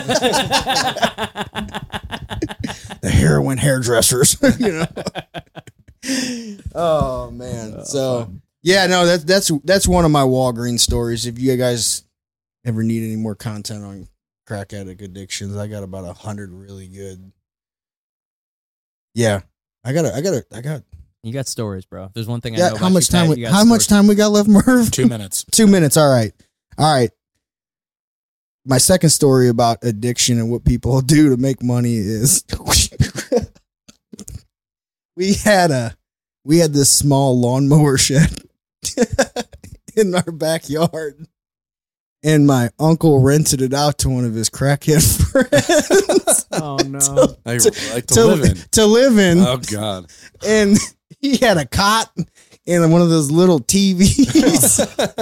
The heroin hairdressers. Oh man. So yeah, no, that's one of my Walgreens stories. If you guys ever need any more content on crack addict addictions, I got about 100 really good. Yeah, I got. You got stories, bro. There's one thing I know. How much time we got left, Merv? 2 minutes. 2 minutes. All right. My second story about addiction and what people do to make money is we had this small lawnmower shed in our backyard. and my uncle rented it out to one of his crackhead friends. Oh no! To live in. Oh God! And he had a cot and one of those little TVs.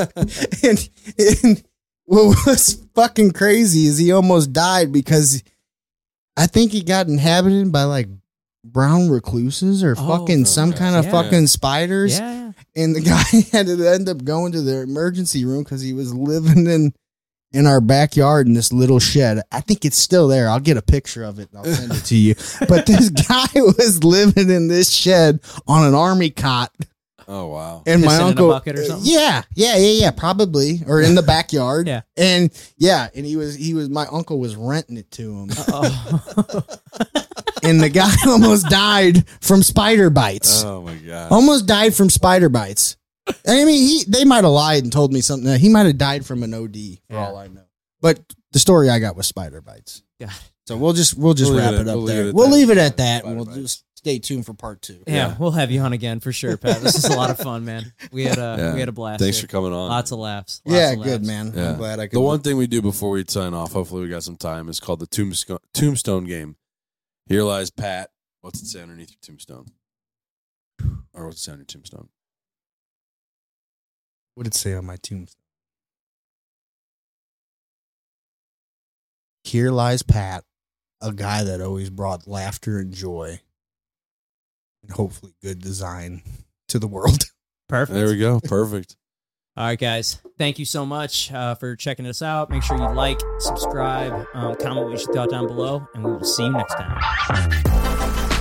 and what was fucking crazy is he almost died because I think he got inhabited by like brown recluses or some kind of fucking spiders. Yeah. And the guy had to end up going to the emergency room because he was living in our backyard in this little shed. I think it's still there. I'll get a picture of it and I'll send it to you. But this guy was living in this shed on an army cot. Oh wow! And my uncle, in a bucket or something? Yeah, probably, or in the backyard. Yeah, and he was my uncle was renting it to him. And the guy almost died from spider bites. Oh my God! Almost died from spider bites. I mean, they might have lied and told me something. He might have died from an OD for all I know. But the story I got was spider bites. Yeah. So we'll just wrap it up there. We'll leave it at that, and we'll just stay tuned for part 2. Yeah, we'll have you on again for sure, Pat. This is a lot of fun, man. We had a blast. Thanks here. for coming on. Lots of laughs. Good, man. Yeah. I'm glad I could. The one thing we do before we sign off, hopefully we got some time, is called the Tombstone game. Here lies Pat. What's it say underneath your tombstone? Or what's it say on your tombstone? What did it say on my tombstone? Here lies Pat, a guy that always brought laughter and joy, and hopefully good design to the world. Perfect. There we go. Perfect. All right, guys. Thank you so much for checking us out. Make sure you like, subscribe, comment what you thought down below, and we will see you next time.